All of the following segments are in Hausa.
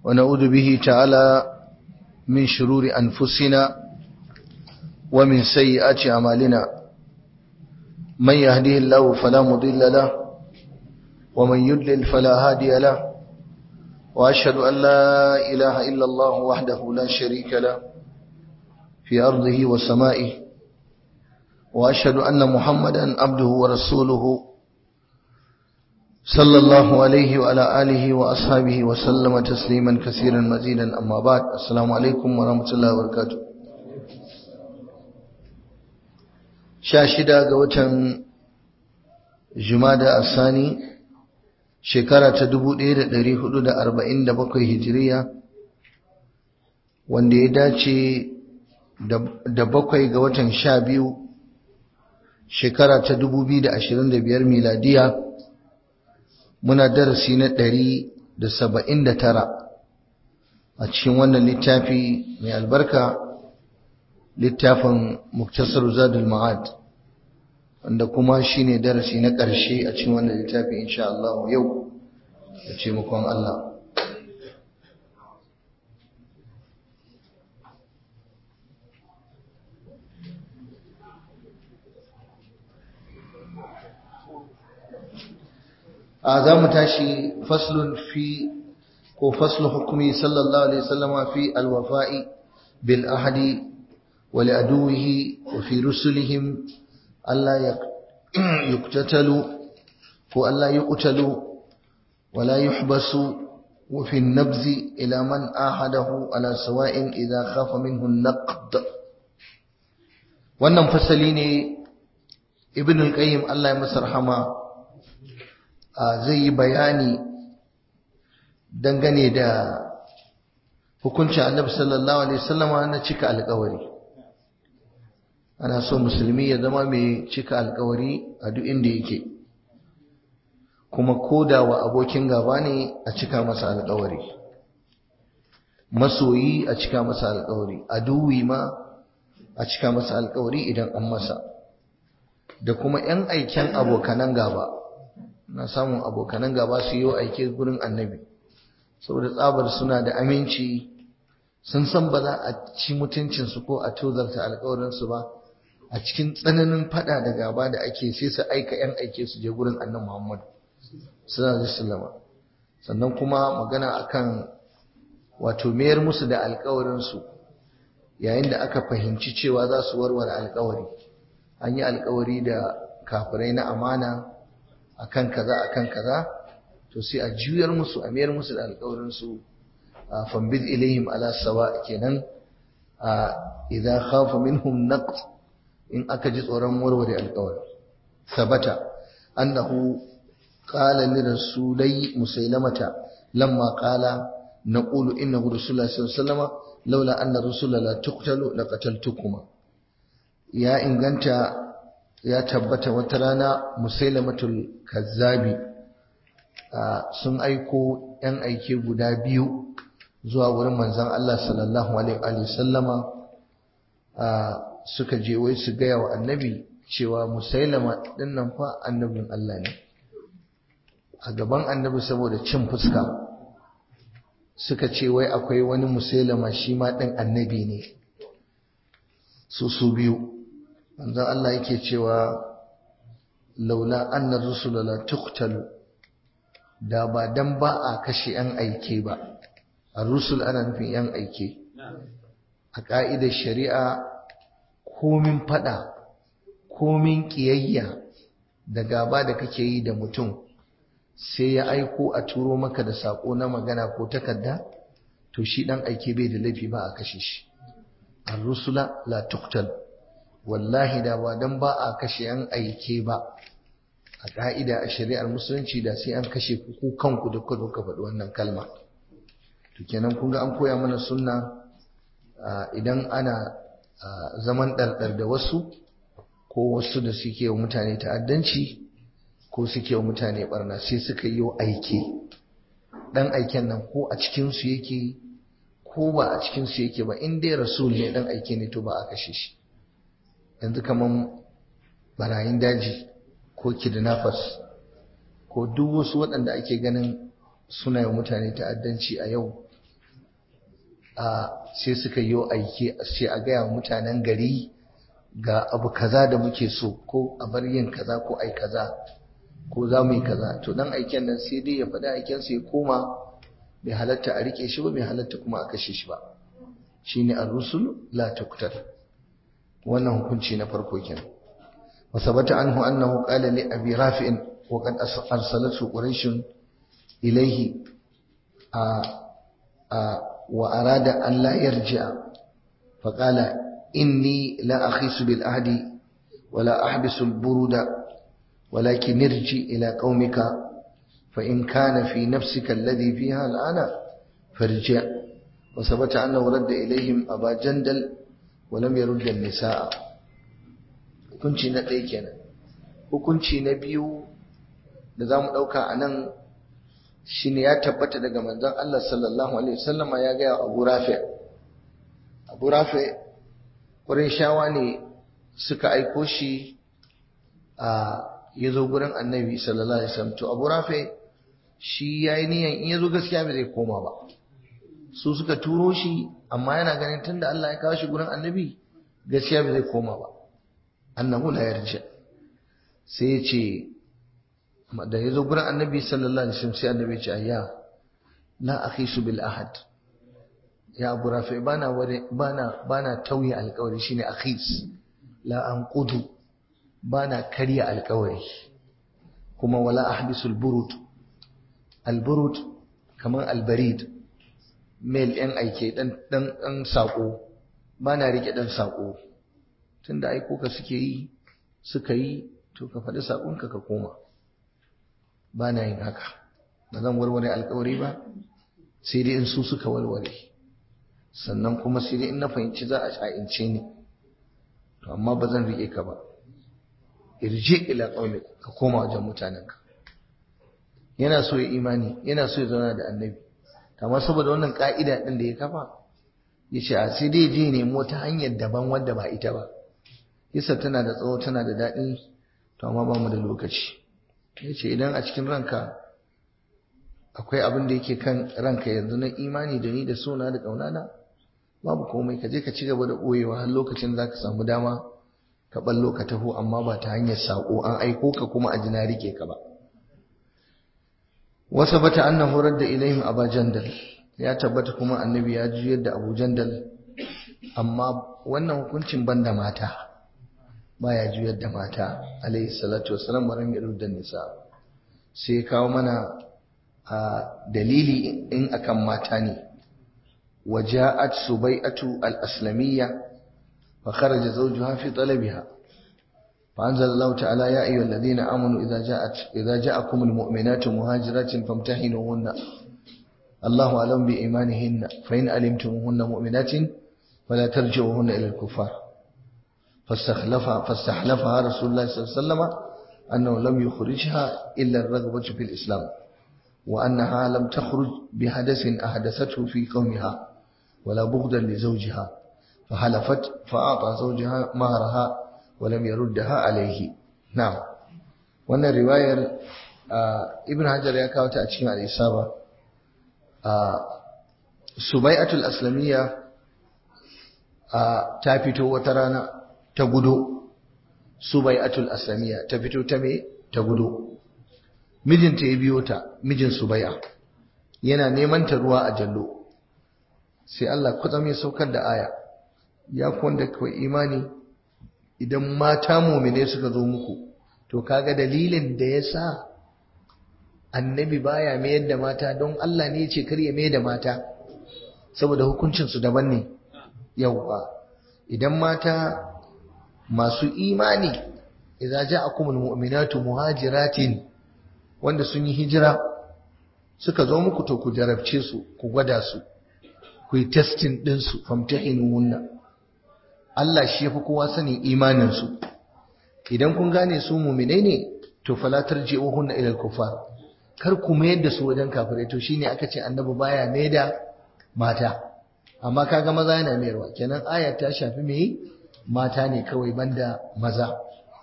ونعوذ به تعالى من شرور أنفسنا ومن سيئات أعمالنا من يهديه الله فلا مضل له ومن يضلل فلا هادي له وأشهد أن لا إله إلا الله وحده لا شريك له في أرضه وسمائه وأشهد أن محمدا عبده ورسوله صلى الله عليه وعلى آله وأصحابه وسلم تسليما كثيرا مزيدا أما بعد السلام عليكم ورحمة الله وبركاته شاشدا قوة جمادى الثاني شكرة تدبو دير داري حدود 47 هجرية wanda ya dace da 7 ga watan 12 shekara ta 2025 miladiya muna darasi na 179 a cikin wannan littafi mai albarka littafin Muktasar Zadul Ma'ad wanda kuma shine darasi na ƙarshe a cikin wannan littafi insha Allah yau da taimakon Allah za mu tashi faslun fi ko faslu hukumi sallallahu alaihi wasallama fi alwafa'i bil ahdi wa li aduwihi wa fi rusulihim alla yuqtatalu ko alla yuqtalu wa la yuhbasu wa fi an-nabzi ila man ahadahu ala sawa'in idha khafa minhu an-naqd. Wannan fasali ne Ibn al-Qayyim Allah ya masa rahama zai yi bayani dangane da hukuncin Annabi sallallahu alaihi wasallama na cika alƙawari. Ana so musulmi ya zama mai cika alƙawari a duk inda yake, kuma koda wa abokin gaba ne a cika masa alƙawari, masoyi a cika masa alƙawari, aduwi ma a cika masa alƙawari idan an masa, da kuma 'yan aiken abokanan gaba. Na samun abokanan gaba su yi aike gurin annabi saboda tsabar suna da aminci, sun san ba za a ci mutuncinsu ko a tozarta alkawarinsu ba. A cikin tsananin fada da gaba da ake sai su aika 'yan aike su je gurin annabi Muhammad sallallahu alaihi wasallam. Sannan kuma magana akan wato mayar musu da alkawarinsu yayin da aka fahimci cewa za su warware alkawari. An yi alkawari da kafirai na amana akan kaza to sai a juyar musu, a mayar musu da alƙawarin su. Fambid ilaihim ala sawa kenan idza khafa minhum naqd, in aka ji tsoron warware alƙawari. Sabata annahu qala li rasulai musailamata lamma qala naqulu innahu rasulullah sallallahu alaihi wasallam laula anna rusula la tuqtalu laqataltukuma. Ya inganta ya tabbata wata rana musailamatul kazzabi sun aiko yan aike guda biyu zuwa wurin manzon Allah sallallahu alaihi wasallama, suka je wai su gaya wa annabi cewa musailama dinnan fa annabin Allah ne. A gaban annabi saboda cin fuska suka ce wai akwai wani musailama shi ma din annabi ne. Su biyu manzon Allah yake cewa laula anna rusula la tuqtalu, da ba dan ba a kashe yan aike ba. Ar-rusul ana nufin yan aike. A ka'idar shari'a komin fada, komin kiyayya da gaba da kake yi da mutum sai ya aiko a turo maka da sako na magana ko takarda, to shi dan aike bai da laifi ba a kashe shi. Ar-rusula la tuqtalu, wallahi da ba dan ba a kashe yan aike ba a ka'ida a shari'ar musulunci da sai an kashe ku kanku da kuka ka faɗi wannan kalma. To kenan kun ga an koya mana sunna idan ana zaman ɗarɗar da wasu ko wasu da suke wa mutane ta'addanci ko suke wa mutane barna sai suka yi aike. Dan aiken nan ko a cikin su yake ko ba a cikin su yake ba, in dai rasul ne dan aike ne to ba a kashe shi. Yanzu kaman barayin daji ko kidnappers ko duk wasu waɗanda ake ganin suna yi mutane ta'addanci a yau sai suka yi aiki sai a gaya mutanen gari ga abu kaza da muke so, ko a bar yin kaza ko ai kaza ko za mu yi kaza. To dan aiken nan sai dai ya faɗi aiken sai koma, bai halatta a rike shi ba, bai halatta kuma a kashe shi ba. Shine ar-rusul la tuqtal. Wannan hukunci na farko kenan. wa sabata anhu annahu qala li abi rafi'in wa qad arsalatu quraish ilayhi wa arada an la yarji'a fa qala inni la akhisu bil ahdi wa la ahbisu al buruda walakin irji ila qaumika fa in kana fi nafsika alladhi fiha al'ana farji'. wa sabata annahu radda ilayhim aba jandal wa lam yurd an nisaa. Hukunci na ɗaya kenan. Hukunci na biyu da zamu dauka anan shine ya tabbata daga manzon Allah sallallahu alaihi wasallama ya ga Abu Rafi'. Abu Rafi' Qurayshawa ne suka aiko shi yazo gurin Annabi sallallahu alaihi wasallam. To Abu Rafi' shi yayi niyan in yazo gaskiya bai zai koma ba. Su suka turo shi amma yana ganin tunda Allah ya kawo shi gurin Annabi gaskiya bai zai koma ba. Annahu la yarji. Sai ya ce da yazo gurin Annabi sallallahu alaihi wasallam sai Annabi ya ce ayya la akhisu bil ahad. Ya Abu Rafi' bana tauye alƙawari shine akhis. La anqudu, bana karya alƙawari. Kuma wala ahbisul burud. Al-burud kaman al-barid, mail ɗin aike dan sako, bana rike dan sako. Tunda aiko ka suka yi to ka faɗi sakonka ka koma. Bana yin haka. Ba zan warware alƙawari ba sai dai in su suka warware. Sannan kuma sai dai in na fahimci za a sha'ince ni. To amma ba zan rike ka ba. Irji ila qaumik, ka koma wajen mutanenka. Yana so ya imani, yana so ya zauna da Annabi. Amma saboda wannan ka'ida din da ya kafa, yace a sai dai je nemo ta hanyar daban wanda ba ita ba. Kisa tana da tsawo, tana da daɗi, to amma ba mu da lokaci. Yace idan a cikin ranka akwai abin da yake kan ranka yanzu na imani da ni da sona da ƙaunana, babu komai, ka je ka ci gaba da ɓoyewa har lokacin da zaka samu dama ka ballo ka taho, amma ba ta hanyar sako an aiko ka kuma a jina rike ka ba. wa sabata annahu radda ilaihim aba jandal. Ya tabbata kuma Annabi ya juyar da Abu Jandal, amma wannan hukuncin banda mata, baya juyar da mata alayhi salatu wassalam baran da nisa. Sai kawo mana dalili in akan mata ne. waja'at subai'atu al-aslamiyya fa kharaja zawjuha fi talabiha fa anzala Allah ta'ala ya ayyuhalladhina amanu idza ja'akumul mu'minatu muhajiratin famtahinuhunna Allahu a'lam bi imanihinna fa in alimtumuhunna mu'minatin fala tarji'uhunna ila al-kuffar فاستحلفها رسول الله صلى الله عليه وسلم أنه لم يخرجها إلا الرغبة في الإسلام وأنها لم تخرج بحدث أحدثته في قومها ولا بغضا لزوجها فحلفت فأعطى زوجها مهرها ولم يردها عليه. نعم. وأن الرواية ابن حجر يكاوت أتشكي على الإصابة. سبيعة الأسلمية تافيتو وترانا ta gudu. Subai'atul Aslamiyya ta fito ta me ta gudu. Mijinta ya biyo ta, mijin Subai'a yana neman ta ruwa a jallo. Sai Allah kwatsam ya saukar da aya, ya ku wanda kawai imani, idan mata mu'mine suka zo muku, to kaga dalilin da yasa Annabi baya mayar da mata, don Allah ne ya ce kar ya mayar da mata saboda hukuncin su daban ne. Yawwa, idan mata masu imani, idza ja'akumul mu'minatu muhajiratin, wanda sun yi hijira suka zo muku, to ku jarabce su, ku gwada su, ku yi testing din su, famtahinuhunna. Allah shi yafi kowa sanin imanin su. Idan kun gane su mu'minai ne, to fala tarji'uhunna ila al-kuffar, kar ku mayar da su wajen kafirai. To shine aka ce Annabi baya mai da mata, amma kaga maza yana mayarwa. Kenan aya ta shafi me? Mata ne kawai banda maza.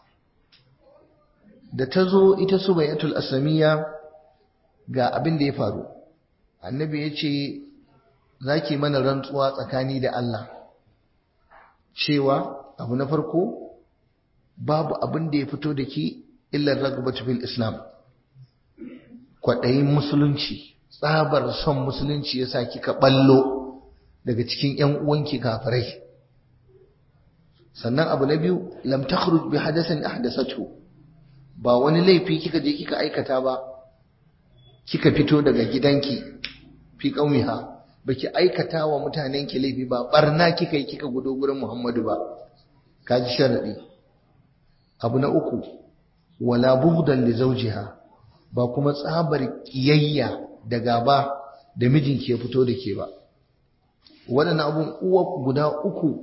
Da ta zo ita Subai'atul Aslamiyya ga abin da ya faru. Annabi ya ce zaki mana rantsuwa tsakani da Allah cewa abu na farko babu abin da ya fito da ki illa ragbatu fil islam, kwaɗayin musulunci, tsabar son musulunci yasa kika ballo daga cikin ƴan uwanki kafirai. Sannan abu na biyu lam takhruj bi hadathin ahdathatu, ba wani laifi kika je kika aikata ba kika fito daga gidanki fi qaumiha, baki aikata wa mutanenki laifi ba, barna kika yi kika gudo gurin Muhammadu ba, kaji sharadi. Abu na uku wala bughdan li zawjiha, ba kuma tsabar kiyayya da gaba da mijinki ya fito da ke ba. Waɗannan abun uwa guda uku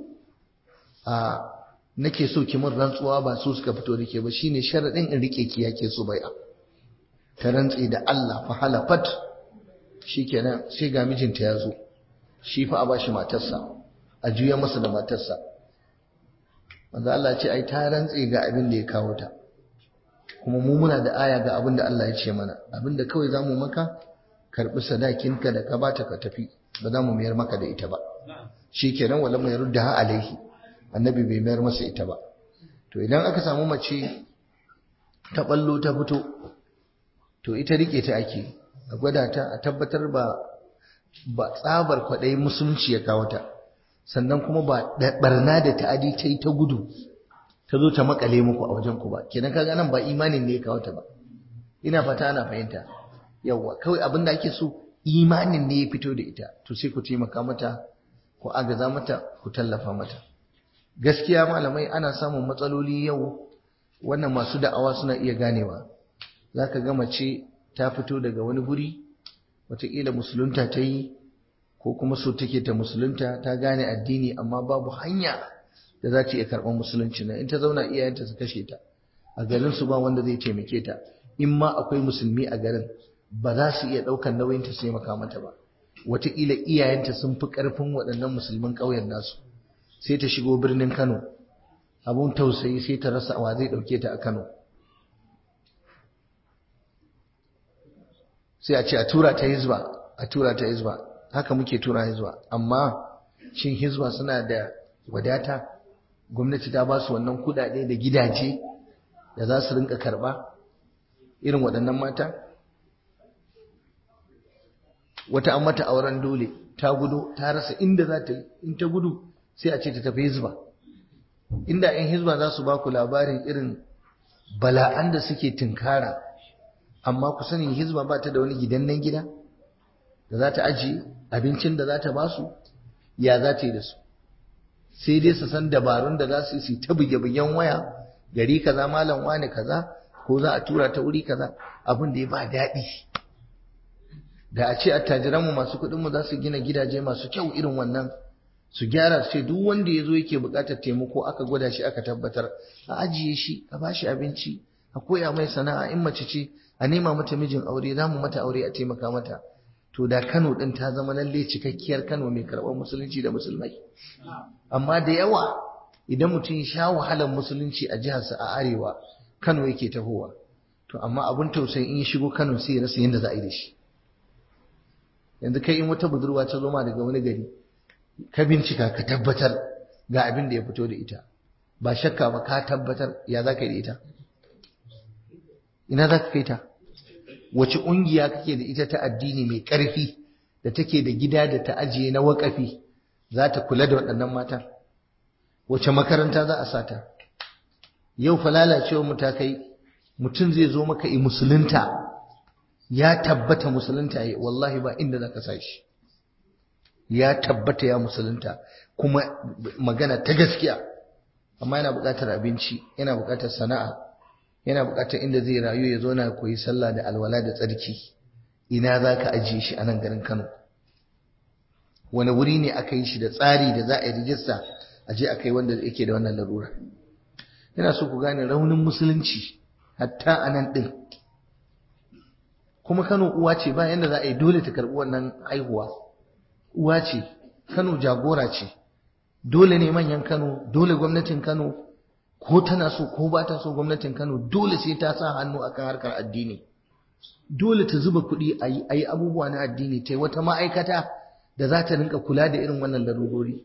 nake so ki mun rantsuwa ba su suka fito da ke ba, shine sharadin in rike ki yake so bai'a. Ta rantsi da Allah fa halafat, shikenan sai ga mijinta ya zo, shi fa a bashi matarsa, a juya masa da matarsa. Manzo Allah ce ai ta rantsi ga abin da ya kawo ta, kuma mu muna da aya ga abin da Allah ya ce mana, abin da kawai zamu maka karbi sadakinka da ka bata ka tafi, ba za mu mayar maka da ita ba. Shikenan wala mu yarudda alaihi, annabi bai mayar masa ita ba. To idan aka samu mace ta ballo ta fito, to ita rike ta ake, a gwada ta, a tabbatar ba tsabar kwaɗayin musulunci ya kawo ta, sannan kuma ba barna da ta'adi ta yi ta gudu ta zo ta makale muku a wajen ku ba. Kenan kaga nan ba imanin ne ya kawo ta ba. Ina fata ana fahimta. Yawwa, kawai abin da ake so imanin ne ya fito da ita, to sai ku taimaka mata, ku agaza mata, ku tallafa mata. Gaskiya malamai ana samun matsaloli yau, wannan masu da'awa suna iya ganewa. Zaka ga mace ta fito daga wani guri, wataƙila musulunta ta yi, ko kuma so take ta musulunta, ta gane addini amma babu hanya da za ta iya karɓar musulunci na. In ta zauna iyayenta su kashe ta, a garin su ba wanda zai taimake ta, in ma akwai musulmi a garin ba za su iya ɗaukar nauyin ta sai maka mata ba. Wataƙila iyayenta sun fi ƙarfin waɗannan musulman ƙauyen nasu, sai ta shigo birnin Kano, abun tausayi sai ta rasa wa zai ɗauke ta a Kano. Sai a ce a tura ta hizba, haka muke tura hizba. Amma shin hizba suna da wadata? Gwamnati ta ba su wannan kudade da gidaje da za su rinka karba irin waɗannan mata? Wata an mata auren dole, ta gudu, ta rasa inda za ta yi, in ta gudu sai a ce ta tafi hizba. Inda 'yan hizba za su ba ku labarin irin bala'an da suke tunkara, amma ku sani hizba ba ta da wani gidannen gida da za ta ajiye abincin da za ta ba su, ya za ta yi da su? Sai dai su san dabarun da za su yi ta buge-bugen waya, gari kaza malam wani kaza, ko za a tura ta wuri kaza, abin da ya ba daɗi. Da a ce attajiranmu masu kuɗinmu za su gina gidaje masu kyau irin wannan, su gyara su ce duk wanda ya zo yake buƙatar taimako aka gwada shi aka tabbatar, a ajiye shi, a ba shi abinci, a koya mai sana'a, in mace ce a nema mata mijin aure, za mu mata aure a taimaka mata. To da Kano ɗin ta zama lalle cikakkiyar Kano mai karɓar musulunci da musulmai. Amma da yawa idan mutum ya sha wahalar musulunci a jiharsa a arewa, Kano yake tahowa. To amma abin tausayi in ya shigo Kano sai ya rasa yadda za a yi da shi. Yanzu kai in wata budurwa ta zo ma daga wani gari, ka bincika ka tabbatar ga abin da ya fito da ita, ba shakka ba ka tabbatar, ya za ka yi da ita? Ina za ka kai ta? Wace ƙungiya kake da ita ta addini mai ƙarfi da take da gida da ta ajiye na waƙafi za ta kula da waɗannan matan? Wace makaranta za a sata? Yau fa lalacewa mu ta kai mutum zai zo maka yi musulunta, ya tabbata musulunta yi, wallahi ba inda za ka sa shi. Ya tabbata ya musulunta, kuma magana ta gaskiya, amma yana buƙatar abinci, yana buƙatar sana'a, yana buƙatar inda zai rayu ya zo na koyi sallah da alwala da tsarki. Ina za ka ajiye shi a nan garin Kano? Wani wuri ne aka yi shi da tsari da za a yi rijista a je a kai wanda yake da wannan larura? Ina so ku gane raunin musulunci hatta a nan ɗin. Kuma Kano uwa ce, ba yanda za a yi dole ta karɓi wannan haihuwa. Uwa ce, Kano jagora ce, dole ne manyan Kano, dole gwamnatin Kano, ko tana so ko ba ta so gwamnatin Kano dole sai ta sa hannu akan harkar addini. Dole ta zuba kuɗi a yi abubuwa na addini, ta yi wata ma'aikata da za ta rinka kula da irin wannan larurori.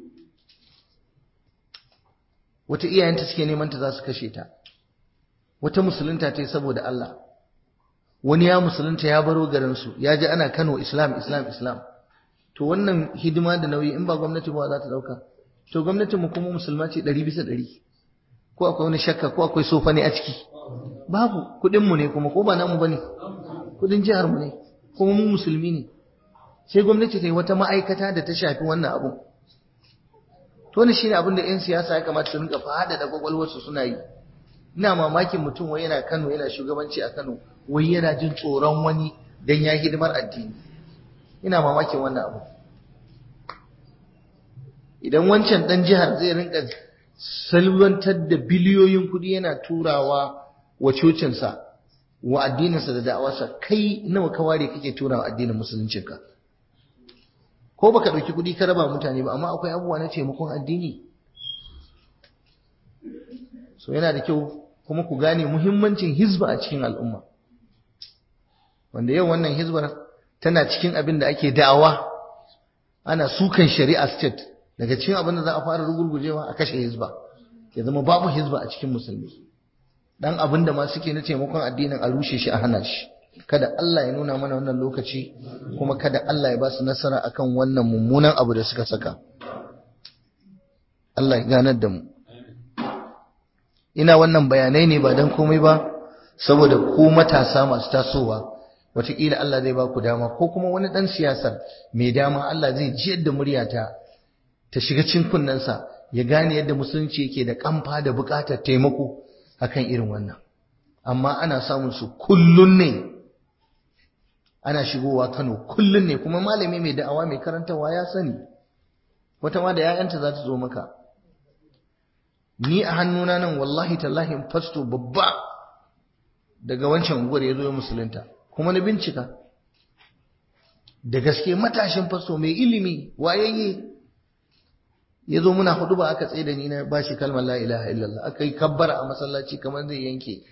Wata iyayenta suke neman ta za su kashe ta, wata musulunta ta yi saboda Allah, wani ya musulunta ya baro garinsu ya ji ana Kano Islam Islam Islam. To wannan hidima da nauyi in ba gwamnati ba za ta dauka. To gwamnatin mu kuma musulma ce 100%. Ko akwai wani shakka ko akwai sofa ne a ciki? Babu, kudin mu ne kuma ko ba namu bane, kudin jihar mu ne kuma mu musulmi ne. Sai gwamnati ta yi wata ma'aikata da ta shafi wannan abu. To wannan shine abin da 'yan siyasa ya kamata su rinka fada da kwakwalwarsu suna yi. Ina mamakin mutum wai yana Kano yana shugabanci a Kano wai yana jin tsoron wani dan ya hidimar addini. Ina mamakin wannan abu. Idan wancan dan jihar zai rinka salwantar da biliyoyin kudi yana turawa wa cocinsa wa addininsa da da'awarsa, kai nawa ka ware kake turawa addinin musuluncinka? Ko baka dauki kudi ka raba mutane ba, amma akwai abubuwa na taimakon addini. So yana da kyau kuma ku gane muhimmancin hizba a cikin al'umma, wanda yau wannan hizbar tana cikin abin da ake da'awa. Ana sukan shari'a state, daga cikin abin da za a fara rugurgujewa a kashe hizba, ya zama babu hizba a cikin musulmi. Dan abin da ma suke na taimakon addinin a rushe shi, a hana shi. Kada Allah ya nuna mana wannan lokaci, kuma kada Allah ya ba su nasara akan wannan mummunan abu da suka saka. Allah ya ganar da mu. Ina wannan bayanai ne ba dan komai ba, saboda ku matasa masu tasowa wataƙila Allah zai ba ku dama, ko kuma wani ɗan siyasar mai dama Allah zai jiyar da muryata ta shiga cikin kunnensa, ya gane yadda musulunci yake da kamfa da buƙatar taimako akan irin wannan. Amma ana samun su kullun ne, ana shigowa Kano kullun ne, kuma malami mai da'awa mai karantawa ya sani. Wata ma da 'ya'yanta za ta zo maka. Ni a hannuna nan wallahi tallahi fasto babba daga wancan unguwar ya zo ya musulunta, kuma na bincika da gaske matashin fasto mai ilimi wayayye ya zo muna hudu ba, aka tsaye da ni na bashi kalmar la ilaha illallah, aka yi kabbara a masallaci kamar zai yanke.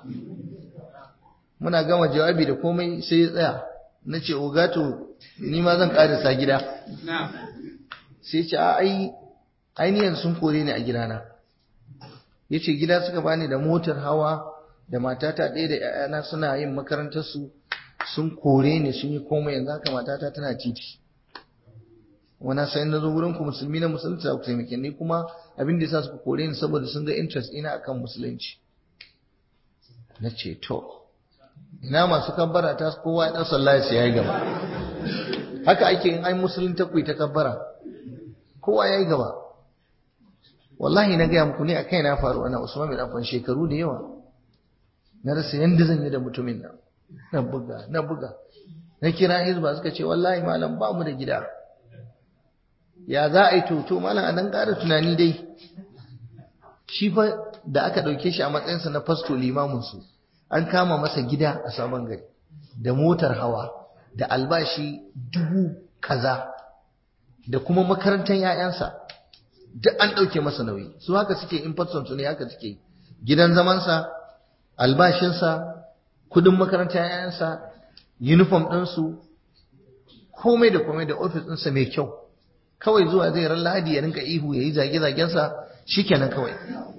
Muna gama jawabi da komai sai ya tsaya, na ce ogato ni ma zan karisa gida. Sai ce a ainihin sun kore ni a gidana. Ya ce gida suka bani da motar hawa da matata ɗaya da 'ya'yana suna yin makarantarsu, sun kore ni sun yi komai, yanzu haka matata tana titi. Wana sai na zo wurin ku musulmi na musulunci za ku taimake ni, kuma abin da yasa suka kore ni saboda sun ga interest ina akan musulunci. Na ce to ina masu kabbara ta kowa ya dan sallah sai yayi gaba. Haka ake in ai musulunta ku ta kabbara, kowa yayi gaba. Wallahi na gaya muku ne a kai na faru, ana Usman bin Affan shekaru da yawa. Na rasa yanda zan yi da mutumin nan, na buga na kira hizba suka ce wallahi malam ba mu da gida. Ya za a yi to malam a dan ƙara tunani dai. Shi fa da aka ɗauke shi a matsayinsa na fasto limaminsu, an kama masa gida a Sabon Gari da motar hawa da albashi 1000 kaza da kuma makarantar 'ya'yansa duk an ɗauke masa nauyi. Su haka suke, in faston su ne haka suke. Gidan zamansa, albashinsa, kudin makarantar 'ya'yansa, uniform ɗinsu, komai da komai da ofis ɗinsa mai kyau. Kawai zuwa zai ran Lahadi ya rinka ihu ya yi zage-zagensa shikenan kawai.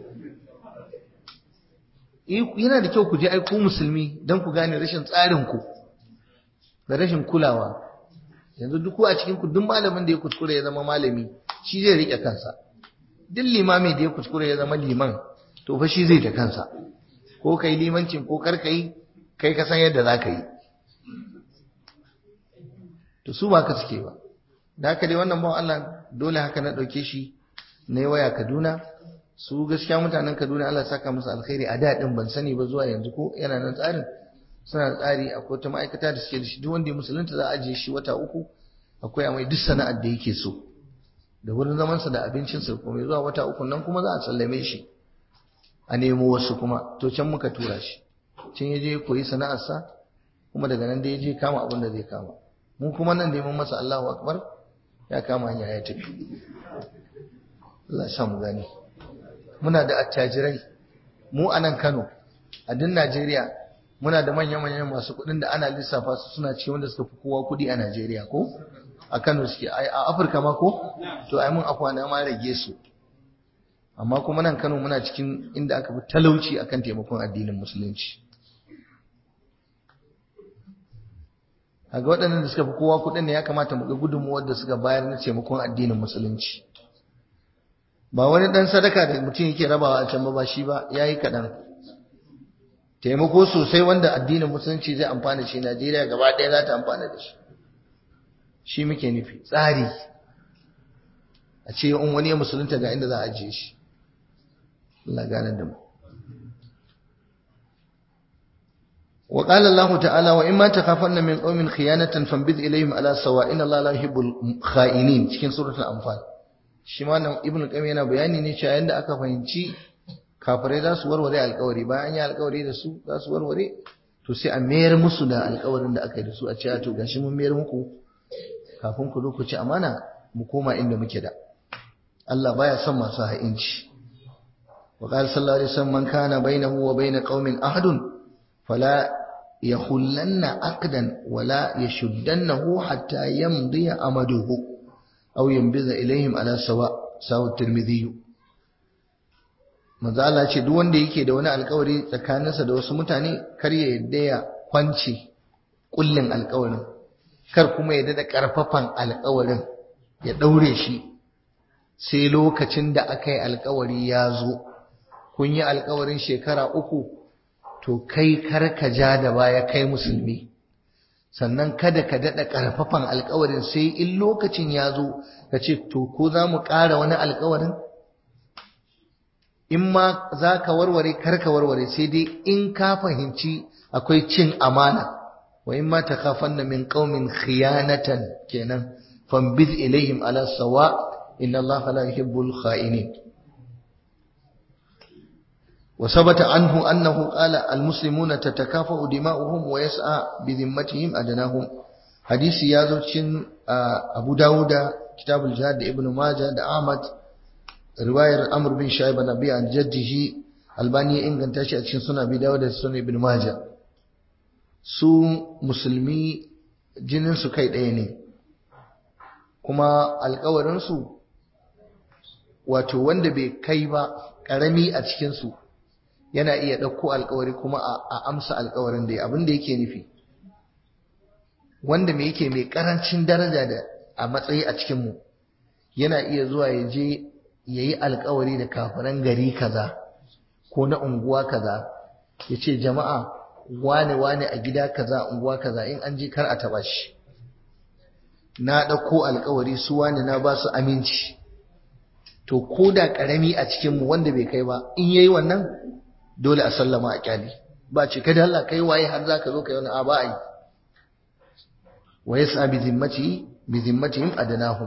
Yana da kyau ku je aiku musulmi don ku gane rashin tsarinku da rashin kulawa. Yanzu duk a cikin ku duk malamin da ya kuskure ya zama malami shi zai rike kansa. Duk limami da ya kuskure ya zama liman to fa shi zai ta kansa. Ko kai limancin ko kar kai, kai ka san yadda za ka yi. To su ba ka suke ba. Da haka dai wannan bawan Allah dole haka na ɗauke shi na yi waya Kaduna. Su gaskiya mutanen Kaduna Allah saka musu alkhairi, a daɗin ban sani ba zuwa yanzu ko yana nan tsarin. Suna da tsari, akwai ta ma'aikata da suke da shi, duk wanda ya musulunta za a ajiye shi wata 3, akwai mai duk sana'ar da yake so da wurin zamansa da abincinsa, kuma zuwa wata 3 nan kuma za a sallame shi a nemo wasu kuma. To can muka tura shi, can ya je ya koyi sana'arsa, kuma daga nan da ya je kama abin da zai kama. Mu kuma nan da mun masa Allahu akbar ya kama hanya ya tafi. Allah ya sa mu gani. Muna da attajirai mu a nan Kano, a din Najeriya muna da manyan masu kuɗin da ana lissafa su suna cikin wanda suka fi kowa kuɗi a Najeriya ko? a Kano suke a Afirka ma ko to ai mun afwa na ma rage su amma kuma nan Kano muna cikin inda aka fi talauci akan taimakon addinin musulunci kaga waɗannan da suka fi kowa kuɗin ne ya kamata mu ga gudunmuwar da suka bayar na taimakon addinin musulunci ba wani ɗan sadaka da mutum yake rabawa a can ba shi ba yayi kaɗan taimako sosai wanda addinin musulunci zai amfana shi Najeriya gaba ɗaya za ta amfana da shi shi muke nufi tsari a ce in wani ya musulunta ga inda za a ajiye shi Allah gane da mu wa qala Allah ta'ala wa imma takhafanna min qaumin khiyanatan fanbidh ilayhim ala sawa inna Allah la yuhibbul kha'inin cikin suratul anfal shi ma nan ibnu qayyim yana bayani ne cewa yanda aka fahimci kafirai za su warware alƙawari bayan an yi alƙawari da su za su warware to sai a mayar musu da alƙawarin da aka yi da su a ce to gashi mun mayar muku kafin ku zo ku ci amana mu koma inda muke da Allah baya son masu ha'inci wa qala sallallahu alaihi wasallam man kana bainahu wa bain qaumin ahadun fala yakhullanna aqdan wala yashuddannahu hatta yamdi amaduhu aw yanbiza ilaihim ala sawa sawu tirmidhi manzo Allah ce duk wanda yake da wani alƙawari tsakaninsa da wasu mutane kar ya yadda ya kwance kullin alƙawarin kar kuma ya dada karfafan alƙawarin ya daure shi sai lokacin da aka yi alƙawari ya zo kun yi alƙawarin shekara 3 to kai kar ka ja da baya kai musulmi sannan kada ka dada karfafan alƙawarin sai in lokacin ya zo ka ce to ko za mu ƙara wani alƙawarin in ma za ka warware kar ka warware sai dai in ka fahimci akwai cin amana wa in ma takhafanna min qaumin khiyanatan kenan fambiz ilaihim ala sawa inna allaha la yuhibbul kha'inin wa sabata anhu annahu qala al muslimuna tatakafa'u dima'uhum wa yas'a bi dhimmatihim adnahum hadisi ya zo cikin Abu Dawuda kitabul jihad da Ibn Majah da Ahmad riwayar Amr bin Shaib nabi an jaddihi Albani ya inganta shi a cikin sunan Abi Dawud da sunan Ibn Majah su musulmi jinin su kai ɗaya ne kuma alƙawarin su wato wanda bai kai ba karami a cikin su yana iya ɗauko alƙawari kuma a amsa alƙawarin da abin da yake nufi wanda me yake mai karancin daraja da a matsayi a cikin mu yana iya zuwa ya je yayi alƙawari da kafiran gari kaza ko na unguwa kaza yace jama'a wane a gida kaza unguwa kaza in an je kar a taba shi na dauko alƙawari su wane na ba su aminci to koda karami a cikin mu wanda bai kai ba in yayi wannan dole a sallama a kyali ba ce kada Allah kai waye har zaka zo kai wani a ba ai wa yas'a bi zimmatihim adnahum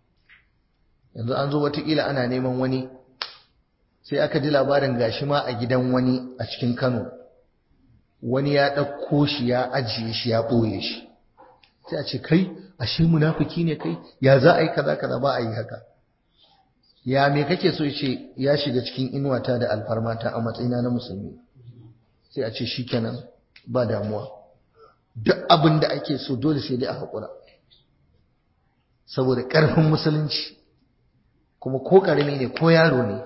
yanzu an zo watakila ana neman wani sai aka ji labarin gashi ma a gidan wani a cikin Kano wani ya ɗauko shi ya ajiye shi ya ɓoye shi sai a ce kai ashe munafiki ne kai ya za a yi kaza kaza ba a yi haka ya me kake so ce ya shiga cikin inuwata da alfarmata a matsayina na musulmi sai a ce shikenan ba damuwa duk abin da ake so dole sai dai a haƙura saboda ƙarfin musulunci kuma ko ƙarami ne ko yaro ne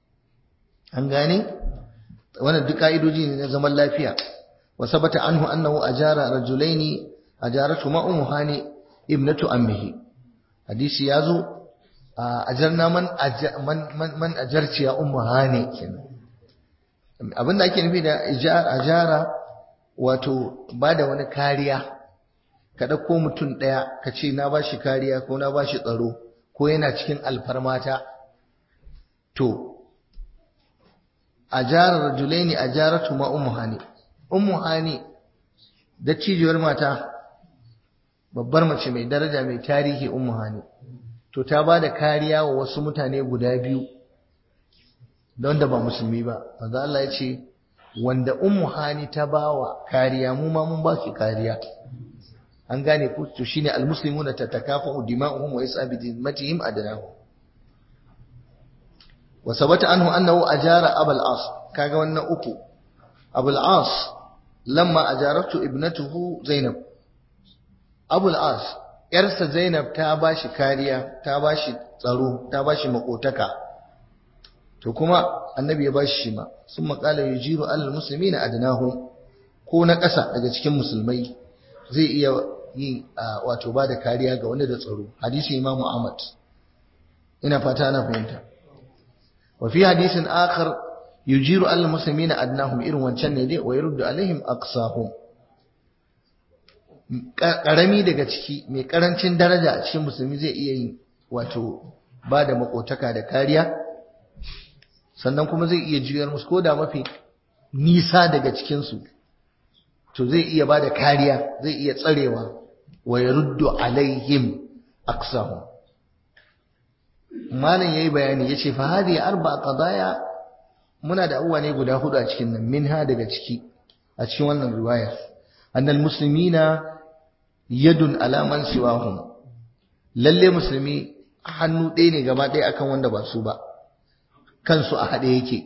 an gane wannan duk ka'idoji ne na zaman lafiya wa sabata anhu annahu ajara rajulaini ajaratu ma ummu hani ibnatu ammihi hadisi yazo ajarna man ajarci ya ummu hani kenan abinda ake nufi da ajara wato bada wani kariya ka dauko mutum daya ka ce na bashi kariya ko na bashi tsaro ko yana cikin alfarmata to ajara rajulaini ajaratu ma ummu hani da cijiyar mata babbar mace mai daraja mai tarihi ummu hani to ta bada kariya wa wasu mutane guda biyu don da ba musulmi ba manzo Allah ya ce wanda ummu hani ta bawa kariya mu ma mun ba ki kariya an gane ku to shine almuslimuna tatakafu dima'uhum wa yas'a bi dhimmatihim adnahum wa sabata anhu annahu ajara abul as kaga wannan uku abul as lamma ajaratu ibnatuhu zainab abul as yarsa Zainab ta bashi kariya, ta bashi tsaro, ta bashi makotaka, to kuma annabi ya bashi shi ma sun maƙala yujiru alal muslimina adnahum, ko na ƙasa daga cikin musulmai zai iya yin wato ba da kariya ga wanda da tsaro. Hadisi Imam Ahmad, ina fata ana fahimta. wa fi hadisin akhar yujiru alal muslimina adnahum, irin wancan ne dai, wa yurdu alaihim aqsahum. Karami daga ciki mai karancin daraja a cikin musulmi zai iya yin wato ba da makotaka da kariya, sannan kuma zai iya juyar musu ko da mafi nisa daga cikinsu, to zai iya ba da kariya, zai iya tsarewa. wa yaruddu alaihim aqsahum. malam yayi bayani yace fa hadi arba qadaya, muna da abubuwa ne guda hudu a cikin nan, minha daga ciki a cikin wannan riwaya annal muslimina yadun ala man siwahum, lalle musulmi hannu ɗaya ne gaba ɗaya akan wanda ba su ba, kansu a haɗe yake.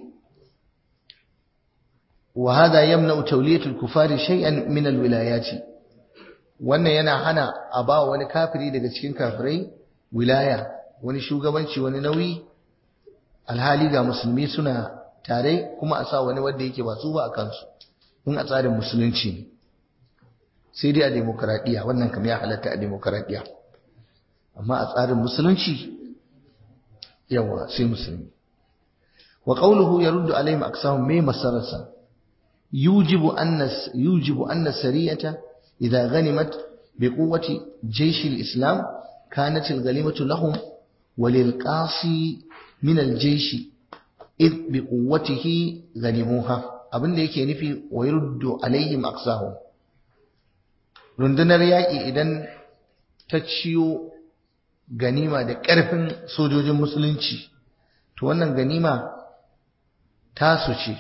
wa hada yamna'u tawliyatul kufari shay'an min alwilayati, wannan yana hana a ba wani kafiri daga cikin kafirai wilaya, wani shugabanci, wani nauyi, alhali ga musulmi suna tare, kuma a sa wani wanda yake ba su ba a kansu, in a tsarin musulunci ne. sai dai a demokradiya, wannan kam ya halatta a demokradiya, amma a tsarin musulunci yawa sai musulmi. wa qawluhu yaruddu alaihim aqsahum, mai masararsa yujibu anna sariyata idha ghanimat biquwwati jaysh al-islam kanat al-ghanimatu lahum wa lil-qasi min al-jaysh id biquwwatihi ghanimuha. abinda yake nufi wa yaruddu alaihim aqsahum, rundunar yaƙi idan ta ciyo ganima da ƙarfin sojojin musulunci, to wannan ganima tasu ce,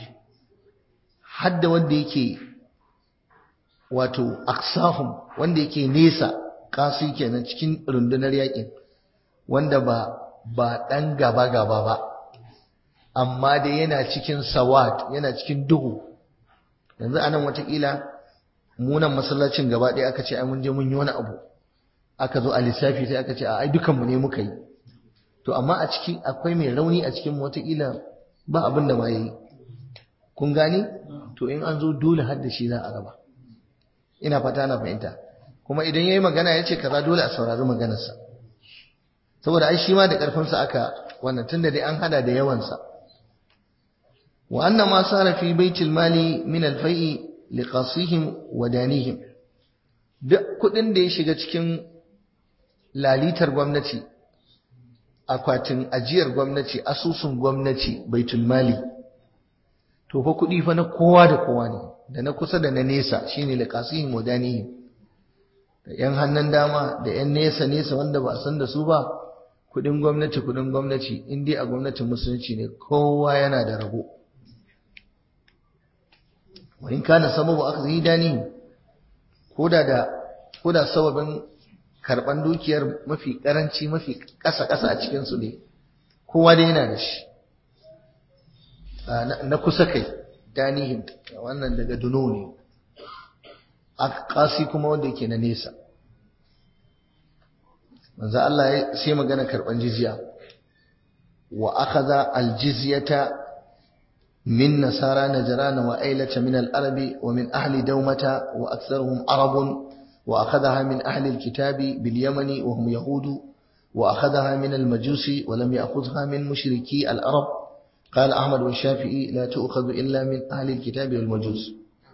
hadda wanda yake wato aqsahum, wanda yake nesa, ƙasi kenan cikin rundunar yaƙin, wanda ba ɗan gaba ba, amma dai yana cikin sawat, yana cikin duhu. yanzu anan watakila munan masallacin gaba ɗaya aka ce ai mun je mun yi wani abu, aka zo a lissafi sai aka ce ai dukanmu ne muka yi, to amma a cikin akwai mai rauni a cikin watakila ba abin da ma yayi, kun gane? to in an zo dole har da shi za a raba. ina fata na fahimta. kuma idan yayi magana yace kaza, dole a saurari maganarsa, saboda ai shi ma da karfinsa aka wannan, tunda dai an hada da yawansa. wa anna ma sara fi baitil mali min al-fai'i liqasihim wa danihim, duk kudin da ya shiga cikin lalitar gwamnati, akwatin ajiyar gwamnati, asusun gwamnati, baitul mali, to fa kudi fa na kowa da kowa ne, da na kusa da na nesa, shine liqasihim wa danihim, da yan hannun dama da yan nesa nesa wanda ba san da su ba. kudin gwamnati in dai a gwamnatin musulunci ne, kowa yana da rabo. wa in kana sababu akhdhi dani, koda sababin karban dukiyar mafi karanci, mafi kasa a cikin su ne, kowa dai yana da shi. na kusa kai danihim, wannan daga duno ne, akasi kuma wanda yake na nesa. manzo Allah sai magana karban jizya. wa akhadha aljizyata من نصارى نجران وأيلة من العرب ومن أهل دومة وأكثرهم عرب، وأخذها من أهل الكتاب باليمن وهم يهود، وأخذها من المجوس ولم يأخذها من مشركي العرب. قال أحمد والشافعي لا تؤخذ إلا من أهل الكتاب والمجوس.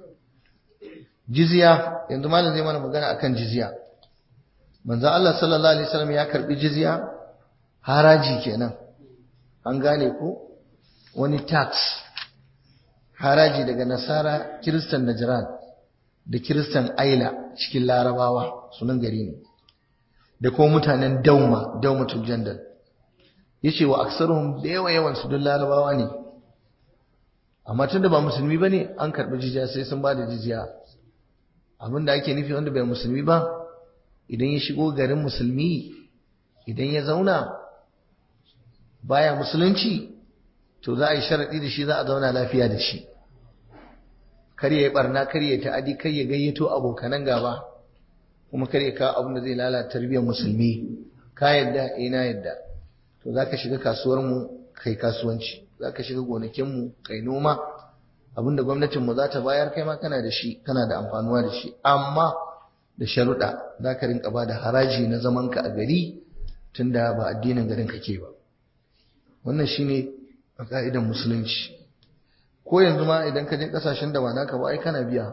جزية عندما لازم أنا مقانا أكن جزية. من ذا الله صلى الله عليه وسلم يأكل بجزية هراجي كنا أنغانيكو وني تاكس، haraji daga nasara kiristan najran da kiristan aila cikin larabawa, sunan gari ne, da kuma mutanen daumatul jandal. yace wa aksaruhum, da yawan su duk larabawa ne, amma tunda ba musulmi bane an karbi jizya, sai sun bada jizya. abinda ake nufi wanda bai musulmi ba, idan ya shigo garin musulmi, idan ya zauna baya musulunci, to za a yi sharaɗi da shi, za a zauna lafiya da shi, kar ya yi barna, kar ya ta'adi, kar ya gayyato abokanan gaba, kuma kar ya kawo abin da zai lalata tarbiyyar musulmi. Ka yadda na yadda, to zaka shiga kasuwar mu kai kasuwanci, zaka shiga gonakin mu kai noma, abinda gwamnatin mu za ta bayar kai ma kana da shi, kana da amfanuwa da shi, amma da sharuɗa. Zaka rinka bada haraji na zaman ka a gari tunda ba addinin garin kake ba. Wannan shine a ka'idan musulunci. Ko yanzu ma idan ka je kasashen da ba naka ba ai kana biya.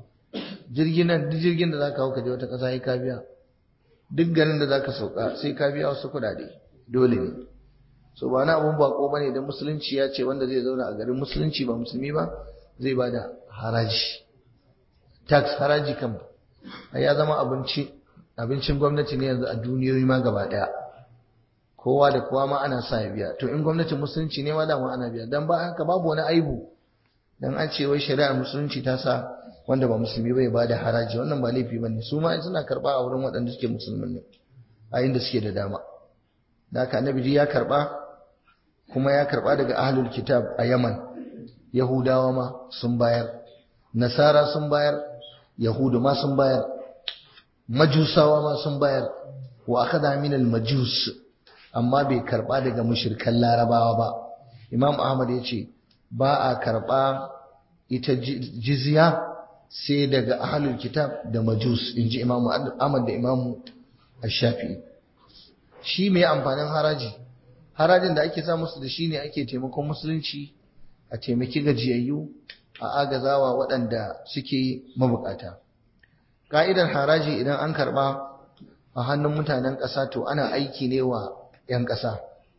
Duk jirgin da zaka hau ka je wata ƙasa sai ka biya. Duk garin da zaka sauka sai ka biya wasu kuɗaɗe, dole ne. So ba na abun bako bane da musulunci ya ce wanda zai zauna a garin musulunci ba musulmi ba zai bada haraji. Tax, haraji kan ya zama abincin gwamnati ne yanzu a duniyoyi ma gaba daya. Kowa da kowa ma ana sa ya biya. To in gwamnatin musulunci ne ma dama ana biya. Dan ba haka babu wani aibu dan an ce wai shari'ar musulunci ta sa wanda ba musulmi bai bada haraji, wannan ba laifi bane. Su ma suna karba a wurin waɗanda suke musulmin ne a inda suke da dama. Da haka annabi ya karba, kuma ya karba daga ahlul kitab a Yaman. Yahudawa ma sun bayar, Nasara sun bayar, Yahudu ma sun bayar, Majusawa ma sun bayar. Wa akhadha min al-majus, amma bai karba daga mushrikan Larabawa ba. Imam Ahmad ya ce ba a karba ita jizya sai daga ahlul kitab da majus, inji Imam Ahmad da Imam Ash-Shafi'i. Shi mai amfanin haraji? Harajin da ake sa musu da shi ne ake taimakon musulunci, a taimaki gajiyayyu, a agazawa waɗanda suke mabukata. Ka'idar haraji idan an karɓa a hannun mutanen ƙasa to ana aiki ne wa 'yan ƙasa.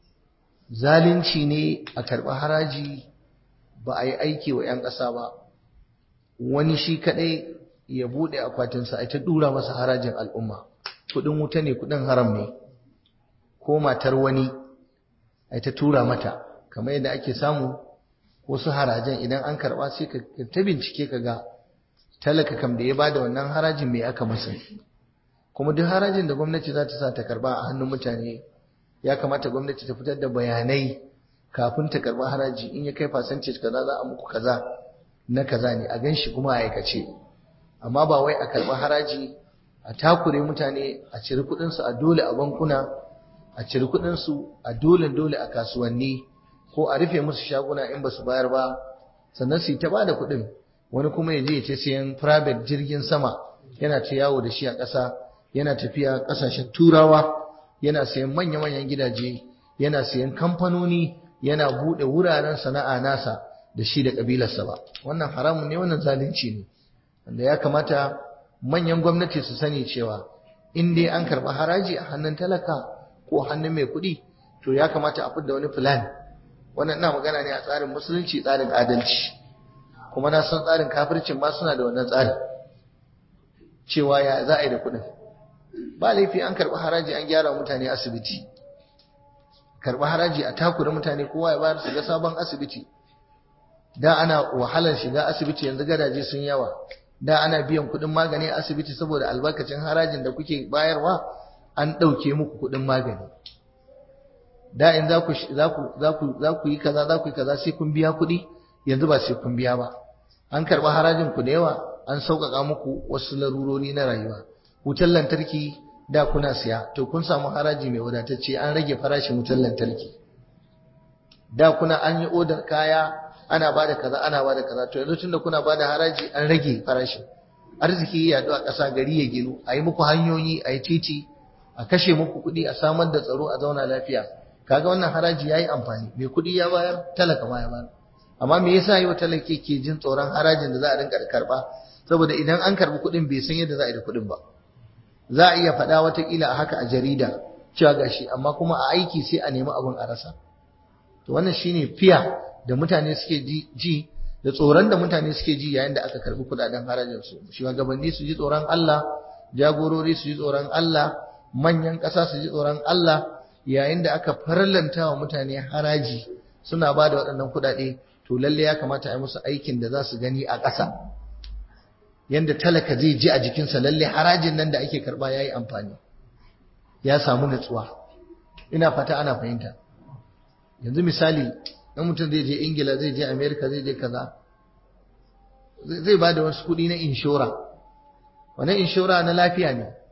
Zalunci ne a karɓi haraji ba a yi aiki wa 'yan ƙasa ba. Wani shi kaɗai ya buɗe akwatinsa a ta ɗura masa harajin al'umma. Kuɗin wuta ne, kuɗin haram ne. Ko matar wani ai ta tura mata, kamar yadda ake samu wasu harajan idan an karba sai ka ta bincike ka ga talaka kam da ya bada wannan harajin me aka masa. Kuma duk harajin da gwamnati za ta sa ta karba a hannun mutane, ya kamata gwamnati ta fitar da bayanai kafin ta karba haraji. In ya kai percentage kaza za a muku kaza na kaza ne, a ganshi kuma a aikace. Amma ba wai a karba haraji a takure mutane, a ciri kuɗin su a dole a bankuna, a ciri kuɗinsu a dole a kasuwanni, ko a rufe musu shaguna in ba su bayar ba, sannan su yi ta ba da kuɗin. Wani kuma ya je ya ce sayan private jirgin sama, yana ta yawo da shi a ƙasa, yana tafiya ƙasashen turawa, yana sayan manya-manyan gidaje, yana sayan kamfanoni, yana buɗe wuraren sana'a nasa da shi da ƙabilarsa ba. Wannan haramun ne, wannan zalunci ne, wanda ya kamata manyan gwamnati su sani cewa in dai an karɓi haraji a hannun talaka ko hannun mai kuɗi, to ya kamata a fidda wani plan. Wannan ina magana ne a tsarin musulunci, tsarin adalci, kuma na san tsarin kafircin ma suna da wannan tsarin, cewa ya za a yi da kuɗin. Ba laifi an karɓi haraji an gyara mutane asibiti, karɓi haraji a takura mutane, kowa ya bayar su ga sabon asibiti. Da ana wahalar shiga asibiti, yanzu gadaje sun yawa. Da ana biyan kuɗin magani a asibiti, saboda albarkacin harajin da kuke bayarwa an ɗauke muku kuɗin magani. Da in za ku yi kaza, za ku yi kaza sai kun biya kuɗi, yanzu ba sai kun biya ba. An karɓi harajin ku da yawa, an sauƙaƙa muku wasu larurori na rayuwa. Wutar lantarki da kuna siya, to kun samu haraji mai wadatacce, an rage farashin wutar lantarki. Da an yi odar kaya, ana ba da kaza, ana ba da kaza, to yanzu tunda kuna ba da haraji an rage farashin. Arziki ya yaɗu a ƙasa, gari ya ginu, a yi muku hanyoyi, a yi titi, a kashe muku kuɗi, a samar da tsaro, a zauna lafiya. Kaga wannan haraji yayi amfani, mai kuɗi ya bayar, talaka ma ya bayar. Amma me yasa yau talaka ke jin tsoron harajin da za a rinka karba? Saboda idan an karbi kuɗin bai san yadda za a yi da kuɗin ba. Za a iya faɗa watakila a haka a jarida cewa gashi, amma kuma a aiki sai a nemi abin a rasa. To wannan shine fiya da mutane suke ji, da tsoron da mutane suke ji yayin da aka karbi kuɗaɗen harajin su. Shugabanni su ji tsoron Allah, jagorori su ji tsoron Allah, manyan ƙasa su ji tsoron Allah. Yayin da aka farlanta wa mutane haraji suna ba da waɗannan kuɗaɗe, to lalle ya kamata a yi musu aikin da za su gani a ƙasa, yanda talaka zai ji a jikinsa lalle harajin nan da ake karɓa ya yi amfani, ya samu natsuwa. Ina fata ana fahimta. Yanzu misali, in mutum zai je Ingila, zai je Amerika, zai je kaza, zai ba da wasu kuɗi na inshora. Wannan inshora na lafiya ne,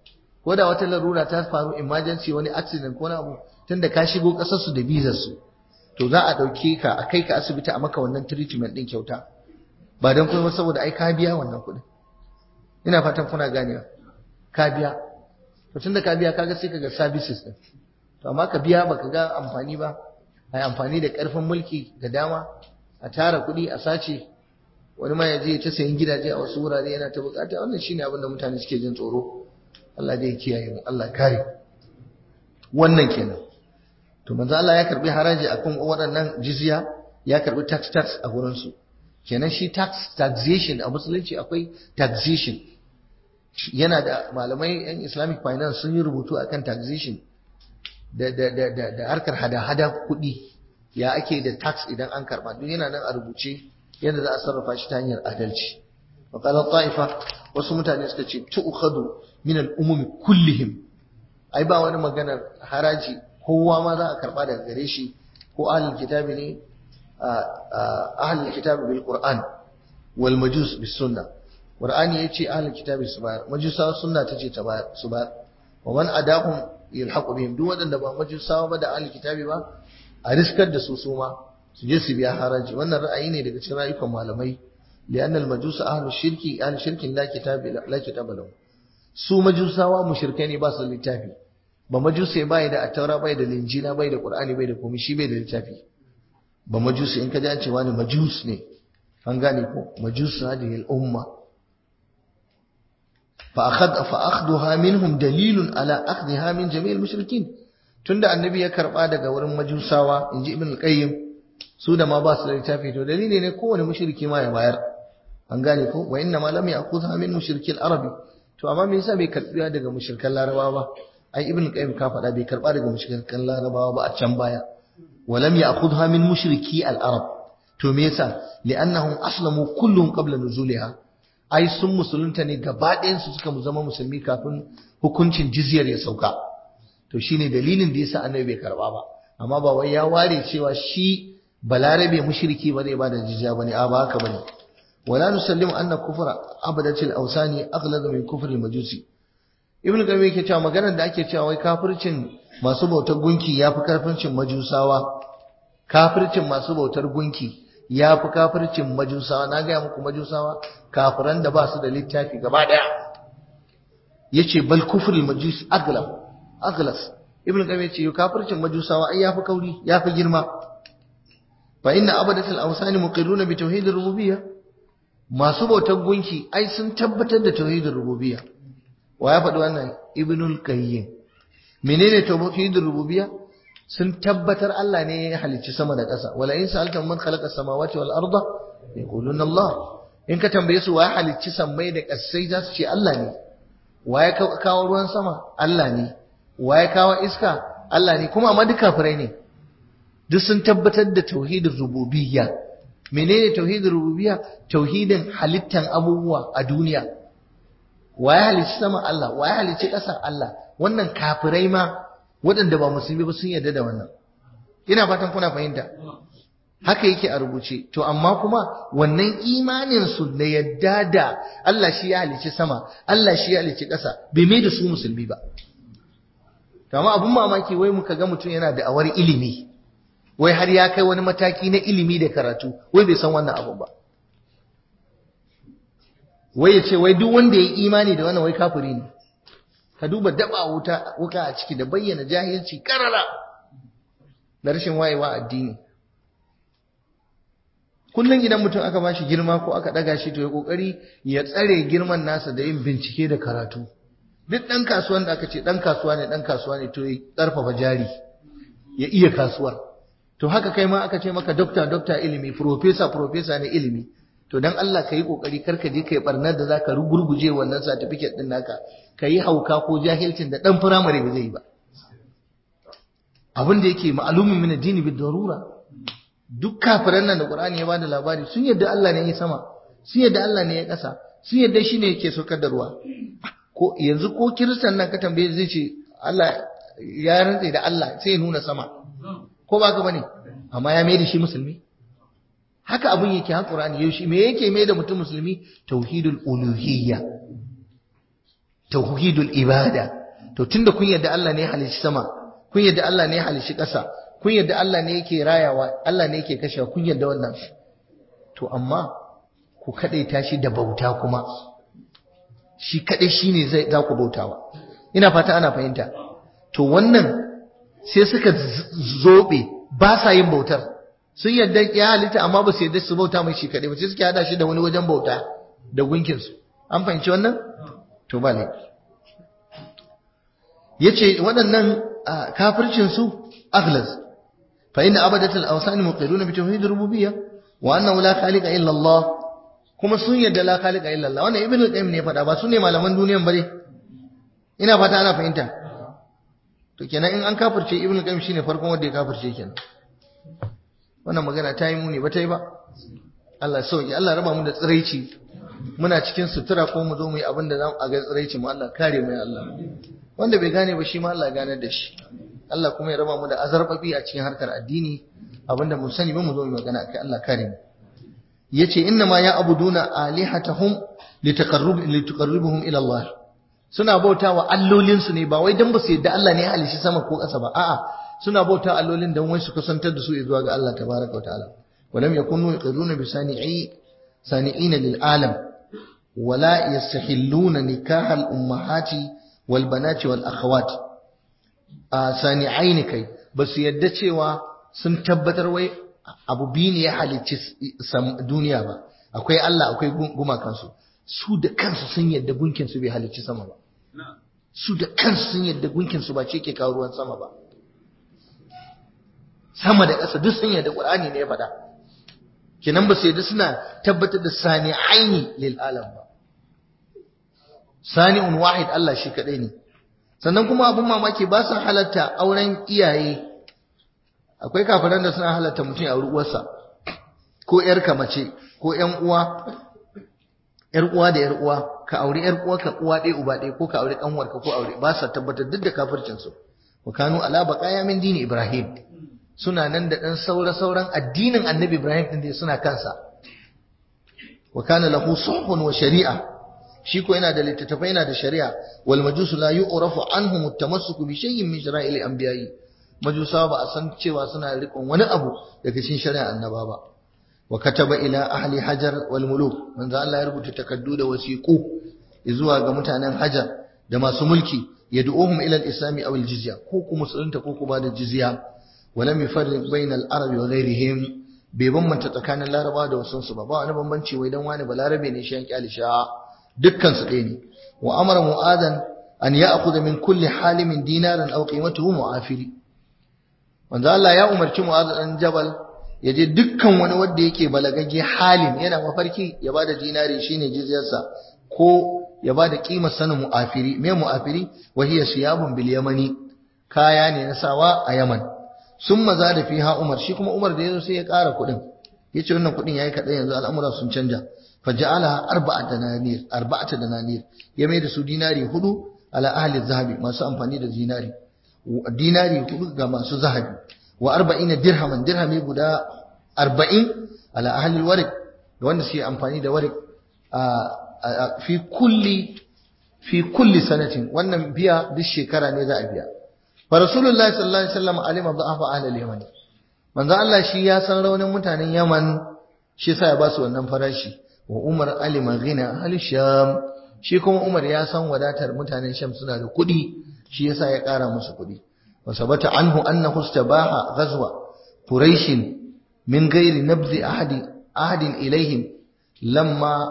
ko da wata larura ta faru emergency wani accident ko na abu tunda ka shigo kasar su da visa su to za a dauke ka a kai ka asibiti a maka wannan treatment din kyauta ba dan kuma saboda ai ka biya wannan kuɗin ina fatan kuna ganewa ka biya to tunda ka biya kaga sai kaga services din to amma ka biya baka ga amfani ba ai amfani da karfin mulki da dama a tara kuɗi a sace wani ma ya je ta sayan gidaje a wasu wurare yana ta bukata wannan shine abin da mutane suke jin tsoro Allah dai kiyaye mu Allah kare wannan kenan to manzo Allah ya karbi haraji akan waɗannan jizya ya karbi tax a gurin su kenan shi taxation a musulunci akwai taxation yana da malamai yan Islamic finance sun yi rubutu akan taxation da harkar hada-hada kuɗi ya ake da tax idan an karba duk yana nan a rubuce yadda za a sarrafa shi ta hanyar adalci wa qala ta'ifa wasu mutane suka ce tu'khadu min al-umumi kullihim ai ba wani maganar haraji kowa ma za a karba daga gare shi ko ahlul kitabi ne ahlul kitabi bil qur'an wal majus bis sunnah qur'ani yace ahlul kitabi su bayar majusawa sunna tace ta bayar su bayar wa man adahum yalhaqu bihim duk wadanda ba majusawa ba da ahlul kitabi ba a riskar da su suma su je su biya haraji wannan ra'ayi ne daga cikin rayukan malamai li'anna al-majus ahlus shirki la kitaba lahum su majusawa mushrikai ne ba su da littafi ba majusai bai da at-taura bai da linjila bai da qur'ani bai da komai shi bai da littafi ba majusi in ka ji an ce wani majus ne an gane ko majus hadhihi al-umma fa akhadha minhum dalilun ala akhdhiha min jami' al-mushrikin tunda annabi ya karba daga wurin majusawa inji ibn al-qayyim su da ma ba su da littafi to dalili ne kowane mushriki ma ya bayar an gane ko wa inna ma lam ya'khudha min mushriki al-arabi to amma me yasa bai karbiya daga mushrikan larabawa ba ai ibn al-qayyim ka faɗa bai karba daga mushrikan larabawa ba a can baya wa lam ya'khudha min mushriki al-arab to me yasa li'annahum aslamu kullum qabla nuzuliha ai sun musulunta ne gaba ɗayan su suka zama musulmi kafin hukuncin jizyar ya sauka to shine dalilin da yasa annabi bai karba ba amma ba wai ya ware cewa shi balarabe mushriki ba zai ba da jizya bane a ba haka bane wala nusallimu anna kufra abadatil awsani aghlad min kufri majusi ibnu qayyim yake cewa maganar da ake cewa wai kafircin masu bautar gunki yafi kafircin majusawa kafircin masu bautar gunki yafi kafircin majusawa na ga muku majusawa kafiran da ba su da littafi gaba daya yace bal kufrul majus aglas ibnu qayyim yace kafircin majusawa ai yafi kauri yafi girma fa inna abadatul awsani muqirruna bi tauhidir rububiyyah masu bautar gunki ai sun tabbatar da tauhidir rububiyyah wa ya faɗi wannan ibnul qayyim menene tauhidir rububiyyah sun tabbatar Allah ne ya halicci sama da ƙasa wala in sa'altum man khalaqa samawati wal arda yaquluna Allah in ka tambaye su wa ya halicci sammai da ƙasai za su ce Allah ne wa ya kawo ruwan sama Allah ne wa ya kawo iska Allah ne kuma amma duk kafirai ne duk sun tabbatar da tauhidin rububiyya menene tauhidin rububiyya tauhidin halittan abubuwa a duniya waye halicci sama Allah waye halicci ƙasa Allah wannan kafirai ma waɗanda ba musulmi ba sun yarda da wannan ina fatan kuna fahimta haka yake a rubuce to amma kuma wannan imanin su da yadda da Allah shi ya halicci sama Allah shi ya halicci ƙasa bai mai da su musulmi ba kama abun mamaki wai muka ga mutum yana da awar ilimi wai har ya kai wani mataki na ilimi da karatu wai bai san wannan abun ba wai ya ce wai duk wanda ya yi imani da wannan wai kafiri ne ka duba daba wuka a ciki da bayyana jahilci karara da rashin wayewa addini kullum idan mutum aka bashi girma ko aka daga shi to ya kokari ya tsare girman nasa da yin bincike da karatu duk dan kasuwan da aka ce dan kasuwa ne to ya karfafa jari ya iya kasuwar to haka kai ma aka ce maka dokta ilimi professor ne ilimi to dan Allah kai kokari karka je kai barnar da zaka rugurguje wannan certificate din naka kai hauka ko jahilcin da dan primary ba zai yi ba abin da yake ma'lumin min addini bid darura duk kafiran nan da Qur'ani ya bada labari sun yadda Allah ne ya sama sun yadda Allah ne ya kasa sun yadda shine yake saukar da ruwa ko yanzu ko kiristan nan ka tambaye zai ce Allah ya rantsa da Allah sai ya nuna sama ko ba ka bane amma ya mai da shi musulmi haka abun yake ha Qur'ani yau shi me yake mai da mutum musulmi tauhidul uluhiyya tauhidul ibada to tunda kun yarda Allah ne ya halicci sama, kun yarda Allah ne ya halicci ƙasa, kun yarda Allah ne yake rayawa, Allah ne yake kashewa, kun yarda wannan, to amma ku kadaita shi da bauta kuma, shi kadai shine za ku bautawa. Ina fata ana fahimta. To wannan sai suka zobe ba sa yin bautar, sun yarda ya halitta amma ba su yarda su bauta mai shi kadai ba, sai suke hada shi da wani wajen bauta da gunkin su. An fahimci wannan? To ba laifi. Yace waɗannan kafircin su aghlaz fa inna abadatul awsan muqirruna bi tauhid rububiyyah wa annahu la khaliqa illa Allah, kuma sun yarda la khaliqa illa Allah. Wannan ibnu qayyim ne faɗa, ba su ne malaman duniyan bare. Ina fata ana fahimta. To kenan in an kafirce ibnu qayyim shine farkon wanda ya kafirce kenan. Wannan magana ta yi muni ba ta yi ba. Allah sauki, Allah raba mu da tsiraici. Muna cikin sutura ko mu zo mu yi abin da za mu ga tsiraici mu, Allah kare mu ya Allah. Wanda bai gane ba shi ma Allah gane da shi. Allah kuma ya raba mu da azarbabi a cikin harkar addini, abinda mu sani ba mu zo mu magana akai, Allah kare mu. Yace inna ma ya abuduna alihatahum litaqarribuhum ila Allah. Suna bautawa allolin su ne ba wai dan ba su yadda Allah ne ya halishi sama ko ƙasa ba, a'a suna bauta allolin dan wai su kusantar da su zuwa ga Allah tabaraka wa ta'ala. Walam yakunu yaqiruna bi sani'ina lil alam wala yastahilluna nikah al ummahati wal banati wal akhawat. Sani'aini kai basu yadda cewa sun tabbatar wai abu biyu ne ya halicci duniya ba, akwai Allah akwai gumakansu. Su da kansu sun yadda gunkin su bai halicci sama ba, su da kansu sun yadda gunkin su ba ce ke kawo ruwan sama ba, sama da ƙasa duk sun yadda Qur'ani ne ya faɗa. Kenan ba su yadda suna tabbatar da sani'aini lil alam ba, sani'un wahid Allah shi kadai ne. Sannan kuma abun mamaki ba su halatta auren iyaye. Akwai kafiran da suna halatta mutum ya auri uwarsa ko ƴarka mace ko ƴan uwa, ƴar uwa da ƴar uwa, ka auri ƴar uwa ka uwa ɗaya uba ɗaya, ko ka auri ƙanwarka ko aure, ba sa tabbatar duk da kafircin su. Wa kanu ala baqaya min dini Ibrahim, suna nan da dan sauran addinin Annabi Ibrahim din da suna kansa. Wa kana lahu suhbun wa shari'a, shi ko yana da littattafai, yana da shari'a. Wal majusu la yu'rafu anhum at-tamassuku bi shay'in min shara'il anbiya'i, majusawa ba a san cewa suna riƙon wani abu daga cikin shari'ar annaba ba. Wa kataba ila ahli hajar wal muluk, manzo Allah ya rubuta takaddu da wasiqu zuwa ga mutanen hajar da masu mulki, yad'uhum ila al-islam aw al-jizya, ko ku musulunta ko ku ba da jizya. Wa lam yufarriq bayna al-arab wa ghayrihim, bai bambanta tsakanin laraba da wasu su ba wani bambanci wai dan wani balarabe ne shi an kyali sha, dukkan su ɗaya ne. Wa amara mu'adan an ya'khudha min kulli halimin dinaran aw qimatuhu mu'afiri, manzo Allah ya umarci Mu'adh dan Jabal ya je dukkan wani wanda yake balagagge halin yana mafarki ya bada dinari shine jizyarsa, ko ya bada kimar sanin mu'afiri. Me mu'afiri? Wa hiya siyabun bil yamani, kaya ne na sawa a Yaman. Summa zada fiha Umar, shi kuma Umar da yazo sai ya ƙara kuɗin, yace wannan kuɗin yayi kaɗan yanzu al'amura sun canja. Faja'alaha arba'ata dananir, ya mai da su dinari 4 ala ahli zahabi, masu amfani da dinari 4 ga masu zahabi. Wa 40 dirhaman, dirhami guda 40 ala ahli warik, da wanda suke amfani da warik fi kulli sanatin, wannan biya duk shekara ne za a biya. Fa rasulullahi sallallahu alaihi wasallam alima dha'afa ahli al-yaman, manzo Allah shi ya san raunin mutanen Yaman, shi yasa ya ba su wannan farashi. Wa Umar alima ghina ahli Sham, shi kuma Umar ya san wadatar mutanen Sham suna da kuɗi, shi yasa ya ƙara musu kuɗi. Wa sabata anhu annahu istabaha ghazwa quraish min ghairi nabzi ahadin ilaihim lamma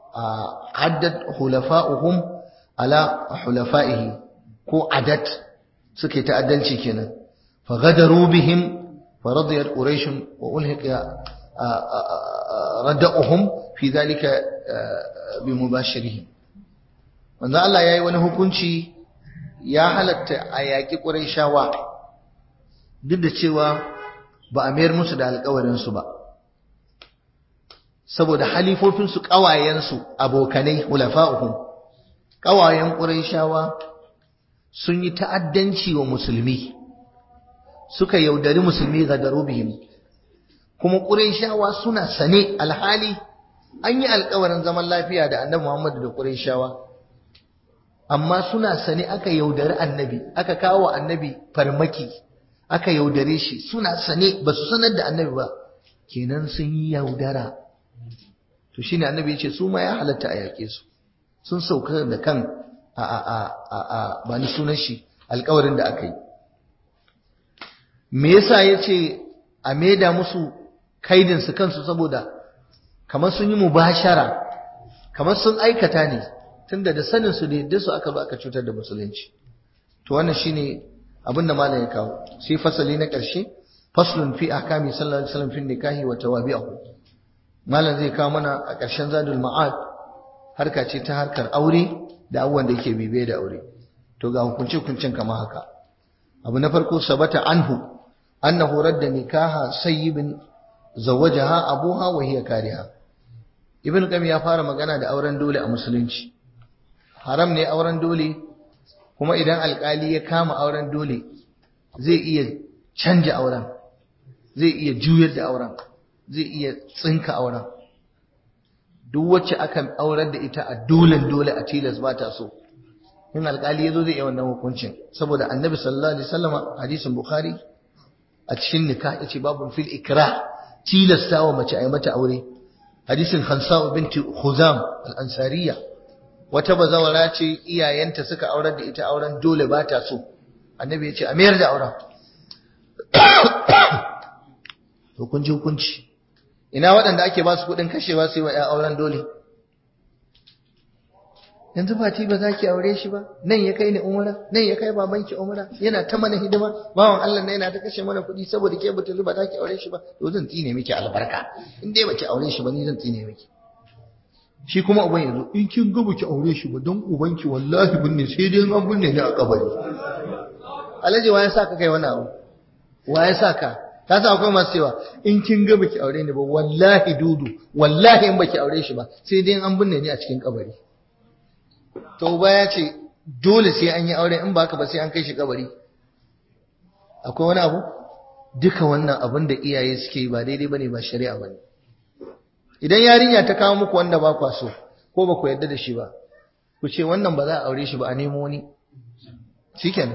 addat hulafa'uhum ala hulafaihi, ko adat suke ta'addanci kenan. Fa ghadaru bihim fa radiyat quraish wa ulhiqa rada'uhum fi dhalika bi mubashirihim. Wanda Allah yayi wani hukunci, ya halatta a yaƙi Qurayshawa duk da cewa ba a mayar musu da alƙawarinsu ba, saboda halifofinsu, ƙawayensu, abokanai, hulafa'uhum, ƙawayen Qurayshawa sun yi ta'addanci wa musulmi, suka yaudari musulmi ga darubihim, kuma Qurayshawa suna sane, alhali an yi alƙawarin zaman lafiya da Annabi Muhammad da Qurayshawa. amma suna sane aka yaudari annabi, aka kawo annabi farmaki, aka yaudare shi, suna sane ba su sanar da annabi ba, kenan sun yi yaudara. To shine annabi ya ce su ma ya halatta a yaƙe su, sun sauka da kan ba ni sunan shi alƙawarin da aka yi. Me yasa ya ce a maida musu kaidinsu kansu? Saboda kamar sun yi mubashara, kamar sun aikata ne, tunda da sanin su da yadda su aka zo aka cutar da musulunci. To wannan shine abin da malam ya kawo. Sai fasali na ƙarshe, faslun fi ahkami sallallahu alaihi wasallam fi nikahi wa tawabi'ahu. Malam zai kawo mana a ƙarshen zadul ma'ad, harka ce ta harkar aure da abubuwan da yake bibiye da aure. To ga hukunce-hukuncen kamar haka. Abu na farko, sabata anhu annahu radda nikaha sayyibin zawajaha abuha wa hiya kariha. Ibn Qayyim ya fara magana da auren dole a musulunci. Haram ne auren dole, kuma idan alkali ya kama auren dole zai iya canja auren, zai iya juyar da auren, zai iya tsinka auren. Duk wacce aka aurar da ita a dole a tilas ba ta so, in alkali ya zo zai iya wannan hukuncin. Saboda annabi sallallahu alaihi wasallam, hadisin Bukhari a cikin nikah yace babu fil ikrah, tilasta wa mace a yi mata aure. Hadisin Khansa binti Khuzam al-Ansariya, wata bazawara ce iyayenta suka aurar da ita auren dole ba ta so, annabi ya ce a mayar da auren. Hukunci ina waɗanda ake ba su kuɗin kashewa su yi wa 'ya auren dole. Yanzu Fati ba za ki aure shi ba, nan ya kai ni umra, nan ya kai babanki umra, yana ta mana hidima, bawan Allah ne yana ta kashe mana kuɗi saboda ke butulu ba za ki aure shi ba, to zan tsine miki albarka. In dai baki aure shi ba ni zan tsine miki. Shi kuma uban yanzu, in kin ga baki aure shi ba don ubanki wallahi binne sai dai an binne ni a kabari. Alhaji wa ya saka kai wannan abu? Wa ya saka? Ka sa akwai masu cewa in kin ga baki aure ni ba wallahi dudu, wallahi in baki aure shi ba sai dai an binne ni a cikin kabari. To uba ya ce dole sai an yi aure, in ba haka ba sai an kai shi kabari. Akwai wani abu? Duka wannan abin da iyaye suke yi ba daidai bane, ba shari'a bane. Idan yarinya ta kawo muku wanda ba kwa so ko ba ku yarda da shi ba, ku ce wannan ba za a aure shi ba, a nemo wani. Shikenan.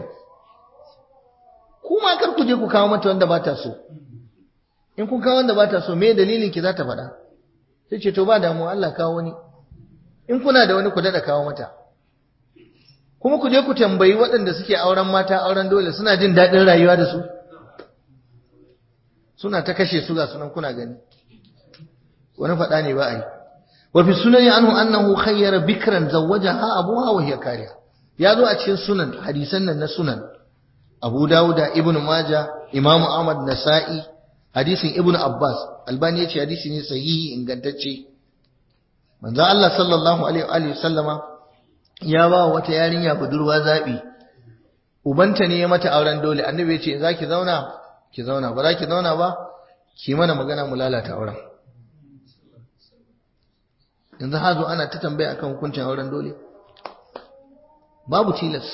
Kuma kar ku je ku kawo mata wanda ba ta so. In kun kawo wanda ba ta so, me dalilin ki za ta faɗa? Sai ce to ba damuwa, Allah kawo wani. In kuna da wani ku dada kawo mata. Kuma ku je ku tambayi waɗanda suke auren mata auren dole, suna jin daɗin rayuwa da su? Suna ta kashe su ga sunan kuna gani. Wani faɗa ne ba a yi. Wa fi sunani anhu annahu khayyara bikran zawwajaha abuha wa hiya kariha. Ya zo a cikin sunan, hadisan nan na sunan Abu Dawud, Ibn Majah, Imam Ahmad, Nasa'i, hadisin Ibn Abbas. Albani ya ce hadisi ne sahihi ingantacce. Manzo Allah sallallahu alaihi wa sallama ya ba wata yarinya budurwa zabi. Ubanta ne ya mata auren dole. Annabi ya ce za ki zauna, ki zauna. Ba za ki zauna ba, ki mana magana mu lalata auren. Yanzu hazo ana ta tambaya akan hukuncin auren dole. Babu tilas.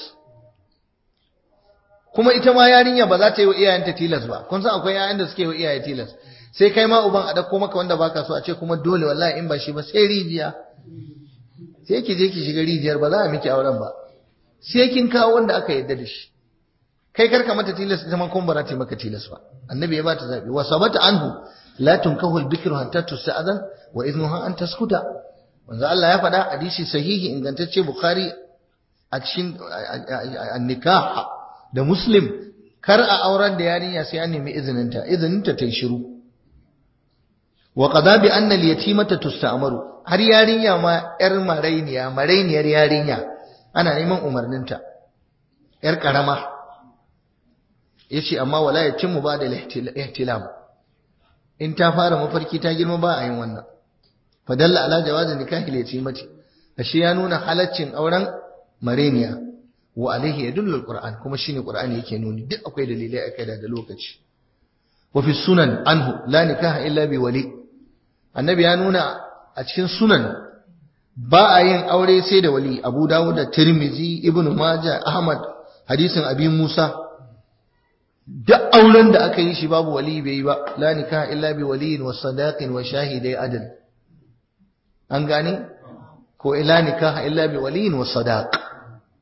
Kuma ita ma yarinya ba za ta yi wa iyayenta tilas ba. Kun san akwai yayan da suke yi wa iyaye tilas. Sai kai ma uban a dauko maka wanda baka so, a ce kuma dole wallahi in ba shi ba sai rijiya. Sai ki je ki shiga rijiyar, ba za a miki auren ba. Sai kin kawo wanda aka yarda da shi. Kai karka mata tilas, ita ma kun ba za ta yi maka tilas ba. Annabi ya ba ta zabi. Wa sabata anhu la tunkahu al-bikru hatta tus'adan wa idnuha an taskuta. Manzo Allah ya faɗa hadisi sahihi ingantacce Bukhari a cikin an-nikah da Muslim, kar a aurar da yarinya sai an nemi izininta ta yi shiru. Wa qada bi anna al-yatimata tusta'maru, har yarinya ma yar marainiyar yarinya ana neman umarninta, yar karama. Yace amma wala yatimmu ba da ihtilam, in ta fara mafarki ta girma ba a yin wannan. Fadalla ala jawazi nikahi al-yatimati, ashe ya nuna halaccin auren marainiya. Wa alaihi yadullu al-Qur'an, kuma shine Qur'ani yake nuni, duk akwai dalilai akai da lokaci. Wa fi sunan anhu la nikaha illa bi wali. Annabi ya nuna a cikin sunan ba a yin aure sai da wali. Abu Dawud da Tirmidhi, Ibn Majah, Ahmad, hadisin Abi Musa. Duk auren da aka yi shi babu wali bai yi ba. La nikaha illa bi waliyin wa sadaqin wa shahidai adl. An gane? Ko ila nikaha illa bi waliyin wa sadaq.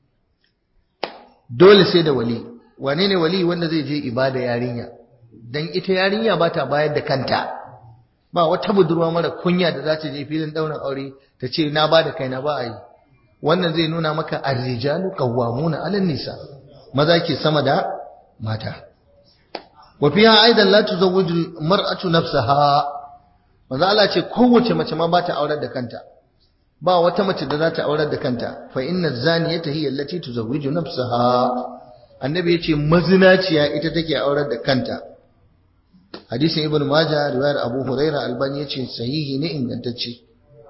dole sai da wali. Wane ne wali? Wanda zai je ibada yarinya, dan ita yarinya ba ta bayar da kanta. Ba wata budurwa mara kunya da za ta je filin ɗaurin aure ta ce na ba da kaina, ba a yi. Wannan zai nuna maka ar-rijalu qawwamuna 'alan nisa, maza ke sama da mata. wa fiha aidan la tuzawwiju mar'atu nafsaha, manzo Allah ce kowace mace ma ba ta aurar da kanta, ba wata mace da za ta aurar da kanta. Fa inna zaniyata hiya allati tuzawwiju nafsaha, annabi yace mazinaciya ita take aurar da kanta. hadisin ibn majah riwayar abu huraira, albani yace sahihi ne, ingantacce.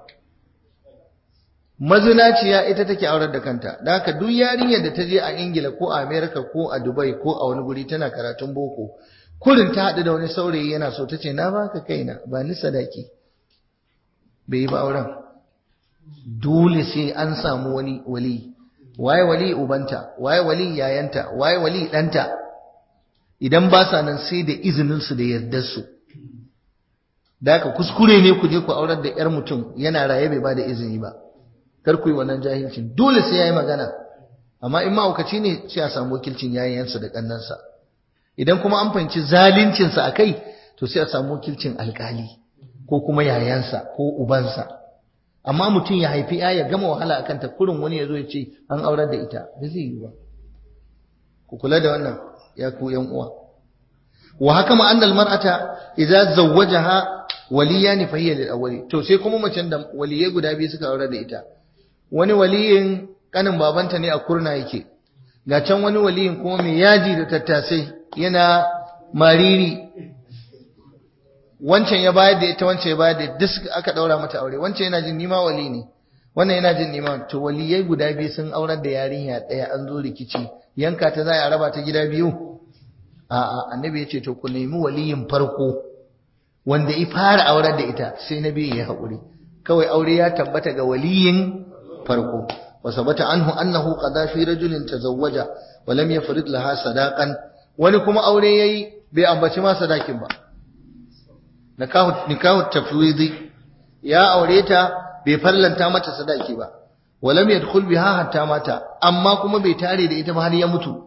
mazinaciya ita take aurar da kanta. Da haka duk yarinyar da ta je a Ingila ko a America ko a Dubai ko a wani guri tana karatun boko, kurin ta haɗu da wani saurayi yana so, ta ce na baka kaina, ba ni sadaki, bai yi ba auren. Dole sai an samu wani wali. Waye wali? Ubanta. Waye wali? Yayanta. Waye wali? ɗanta. Idan ba sa nan sai da izinin su da yardar su. Da haka kuskure ne ku je ku aurar da yar mutum yana raye bai ba da izini ba. Kar ku yi wannan jahilcin, dole sai yayi magana. Amma in ma'aukaci ne sai a samu wakilcin yayansa da kannansa. Idan kuma an fahimci zalincin sa akai, to sai a samu wakilcin alkali ko kuma yayansa ko ubansa. Amma mutum ya haifi ya gama wahala akan ta, kurin wani ya zo ya ce an aurar da ita, ba zai yi ba. Ku kula da wannan ya ku yan uwa. Wa hakama anna almar'ata idza zawwajaha waliyani fa hiya lil awwali. To sai kuma macen da waliyai guda biyu suka aurar da ita, wani waliyin kanin babanta ne a kurna yake, ga can wani waliyin kuma mai yaji da tattasai yana mariri, wancan ya bayar da ita, wancan ya bayar da duk aka daura mata aure. Wancan yana jin nima wali ne, wannan yana jin nima. To waliyai guda biyu sun aurar da yarinya daya, an zo rikici, yanka ta za a raba ta gida biyu. A'a, annabi ya ce to ku nemi waliyin farko wanda ya fara aurar da ita, sai na biyu ya haƙuri. Kawai aure ya tabbata ga waliyin farko. wa sabata anhu annahu qada fi rajulin tazawwaja wa lam yafrid laha sadaqan. Wani kuma aure yayi bai ambaci ma sadakin ba, nikahu tafwidi, ya aure ta bai farlanta mata sadaki ba. wa lam yadkhul biha hatta mata, amma kuma bai tare da ita ba har ya mutu.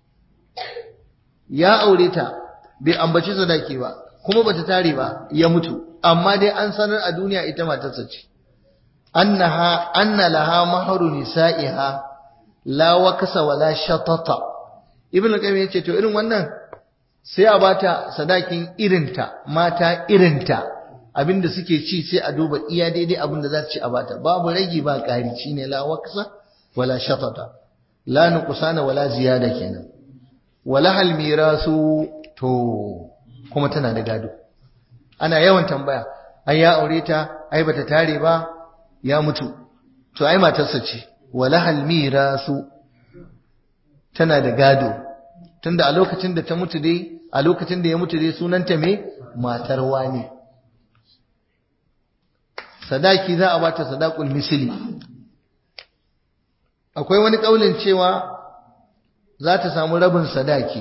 Ya aure ta bai ambaci sadaki ba, kuma bata tare ba, ya mutu. Amma dai an sanar a duniya ita matarsa ce. Anna laha mahru nisa'iha la wakasa wala shatata. Ibn al-Qayyim yace to irin wannan sai a bata sadakin irinta, mata irinta, abinda suke ci sai a duba iya daidai abinda za ta ci a bata, babu ragi ba ƙari, shine la wakasa wala shatata, la nuqsana wala ziyada kenan. wala hal mirasu, to kuma tana da gado. Ana yawan tambaya, ai ya aure ta, ai bata tare ba, ya mutu, to ai matarsa ce. wala hal mirasu, tana da gado, tunda a lokacin da ta mutu dai, a lokacin da ya mutu dai sunanta me? Matar wani. Sadaki za a bata sadaqul misli. Akwai wani kaulin cewa za ta samu rabin sadaki.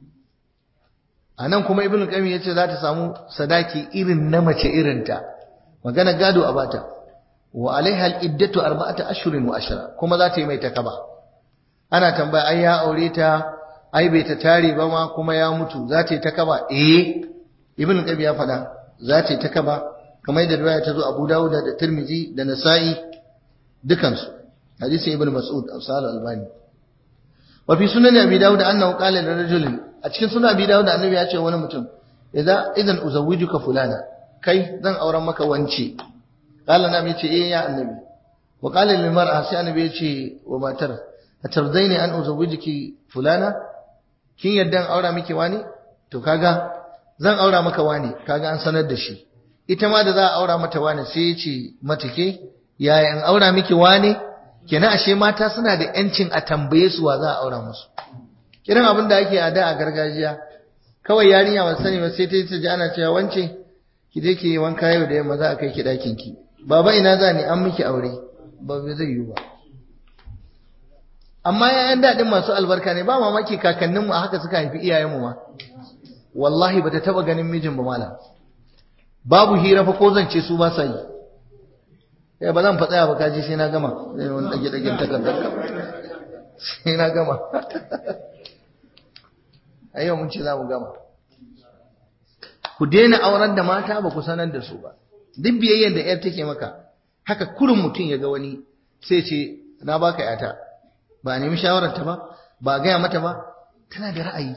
Anan kuma Ibn Qayyim yace za ta samu sadaki irin na mace irinta. Magana gado a bata. Wa alaiha al-iddatu 4 ashhurin wa ashra, kuma za ta yi mai takaba. Ana tambaya, ai ya aure ta, ai bai ta tare ba ma, kuma ya mutu, za ta yi takaba? Ibn Qayyim ya faɗa za ta yi takaba, kamar yadda riwaya ta zo Abu Dawud da Tirmidhi da Nasa'i dukansu. Hadisin Ibn Mas'ud al-Albani. wa fi sunan Abi Dawud annahu qala li rajulin, a cikin sunan Abi Dawud annabi ya ce wani mutum, idan uzawwijuka fulana, kai zan auren maka wance. Qala na yace ya annabi. Wa qala lil mar'a, sai annabi ya ce wa matar, atardaini an uzawwijuki fulana, kin yadda an aura miki wani? To kaga zan aura maka wani, kaga an sanar da shi. Ita ma da za a aura mata wani sai ya ce mata, ke yaya an aura miki wani? Kenan ashe mata suna da yancin a tambaye su wa za a aura musu. Kiran abin da ake a da a gargajiya, kawai yarinya ba sani ba sai ta ji ana cewa wance ki je ki yi wanka yau da yamma za a kai ki dakin ki. Baba ina za ni, an miki aure. Ba zai yi ba. Amma yayan daɗin masu albarka ne, ba mamaki kakanninmu a haka suka haifi iyayenmu ma. Wallahi ba ta taɓa ganin mijin ba malam. Babu hira fa ko zance su ba sa yi. Ba zan faɗa ba kaji sai na gama. Zai wani ɗage-ɗagen takardar. sai na gama a yau mun ce za mu gama. Ku daina aurar da mata ba ku sanar da su ba. Duk biyayyar da ‘yar take maka, haka kurin mutum ya ga wani sai ce, na baka ‘yata, ba a nemi shawararta ba, ba a gaya mata ba, tana da ra'ayi.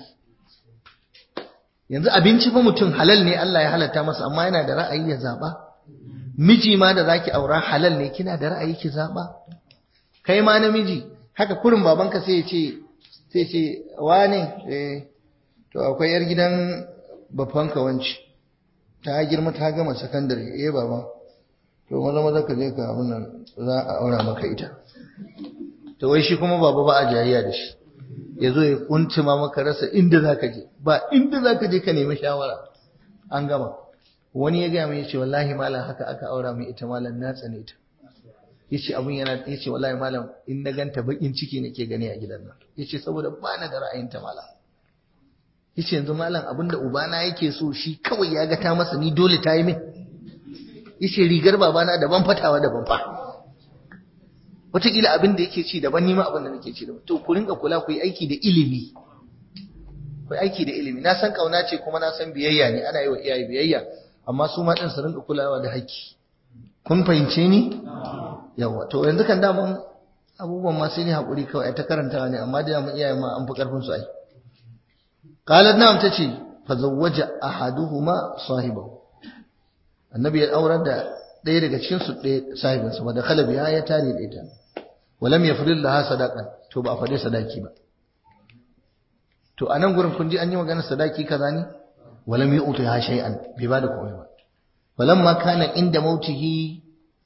Yanzu abinci fa mutum halal ne Allah ya halatta masa, amma yana da ra'ayi ya zaɓa. Miji ma da zaki aura halal ne, kina da ra'ayi ki zaɓa. Kai ma namiji, haka kurin babanka sai ya ce, wane, to akwai ‘yar gidan babbanka wanci, ta girma ta gama sakandare, baba, to maza ka je ka abin nan za a aura maka ita. To wai shi kuma baba ba a jayayya da shi, ya zo ya kuntuma maka rasa inda za ka je, ba inda za ka je ka nemi shawara, an gama. Wani ya gaya mai ya ce wallahi malam haka aka aura mai ita malam na tsane ta. Ya ce abin yana, ya ce wallahi malam in na ganta bakin ciki nake gani a gidan nan. Ya ce saboda ba na da ra'ayinta malam. Yace yanzu malam abinda ubana yake so shi kawai ya ga ta masa ni dole ta yi min. Yace rigar babana daban fatawa daban fa. Wataƙila abin da yake ci daban ni ma abin da nake ci daban. To ku rinka kula ku yi aiki da ilimi. Ku yi aiki da ilimi. Na san kauna ce kuma na san biyayya ne, ana yi wa iyaye biyayya, amma su ma din su rinka kulawa da haƙƙi. Kun fahimce ni? Yawa. To yanzu kan daman abubuwan ma sai ni haƙuri kawai ta karantawa ne, amma da mun iyaye ma an fi ƙarfin su ai. قالت نعم تشي فزوج احدهما صاحبه النبي ya aurar da ɗaya daga cikin su ɗaya sahibin sa da khala biya ya tare da ita walam yafrid laha sadaqan to ba fade sadaki ba to anan gurin kun ji an yi magana sadaki kaza ne walam yu'tiha shay'an bai ba da komai ba walamma kana inda mautihi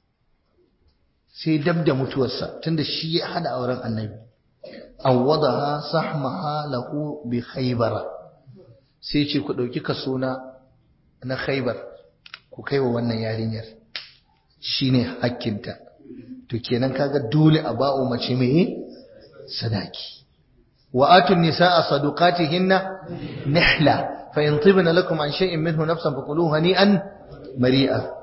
sai dab da mutuwarsa tunda shi ya hada auren annabi awwadaha sahmaha lahu bi khaybara sai ce ku dauki kaso na khaybar ku kaiwa wannan yarinyar shine hakkinta to kenan kaga dole a ba'u mace mai sadaki wa atun nisaa sadaqatihinna nihla fa in tibna lakum an shay'in minhu nafsan faquluhu hani'an mari'a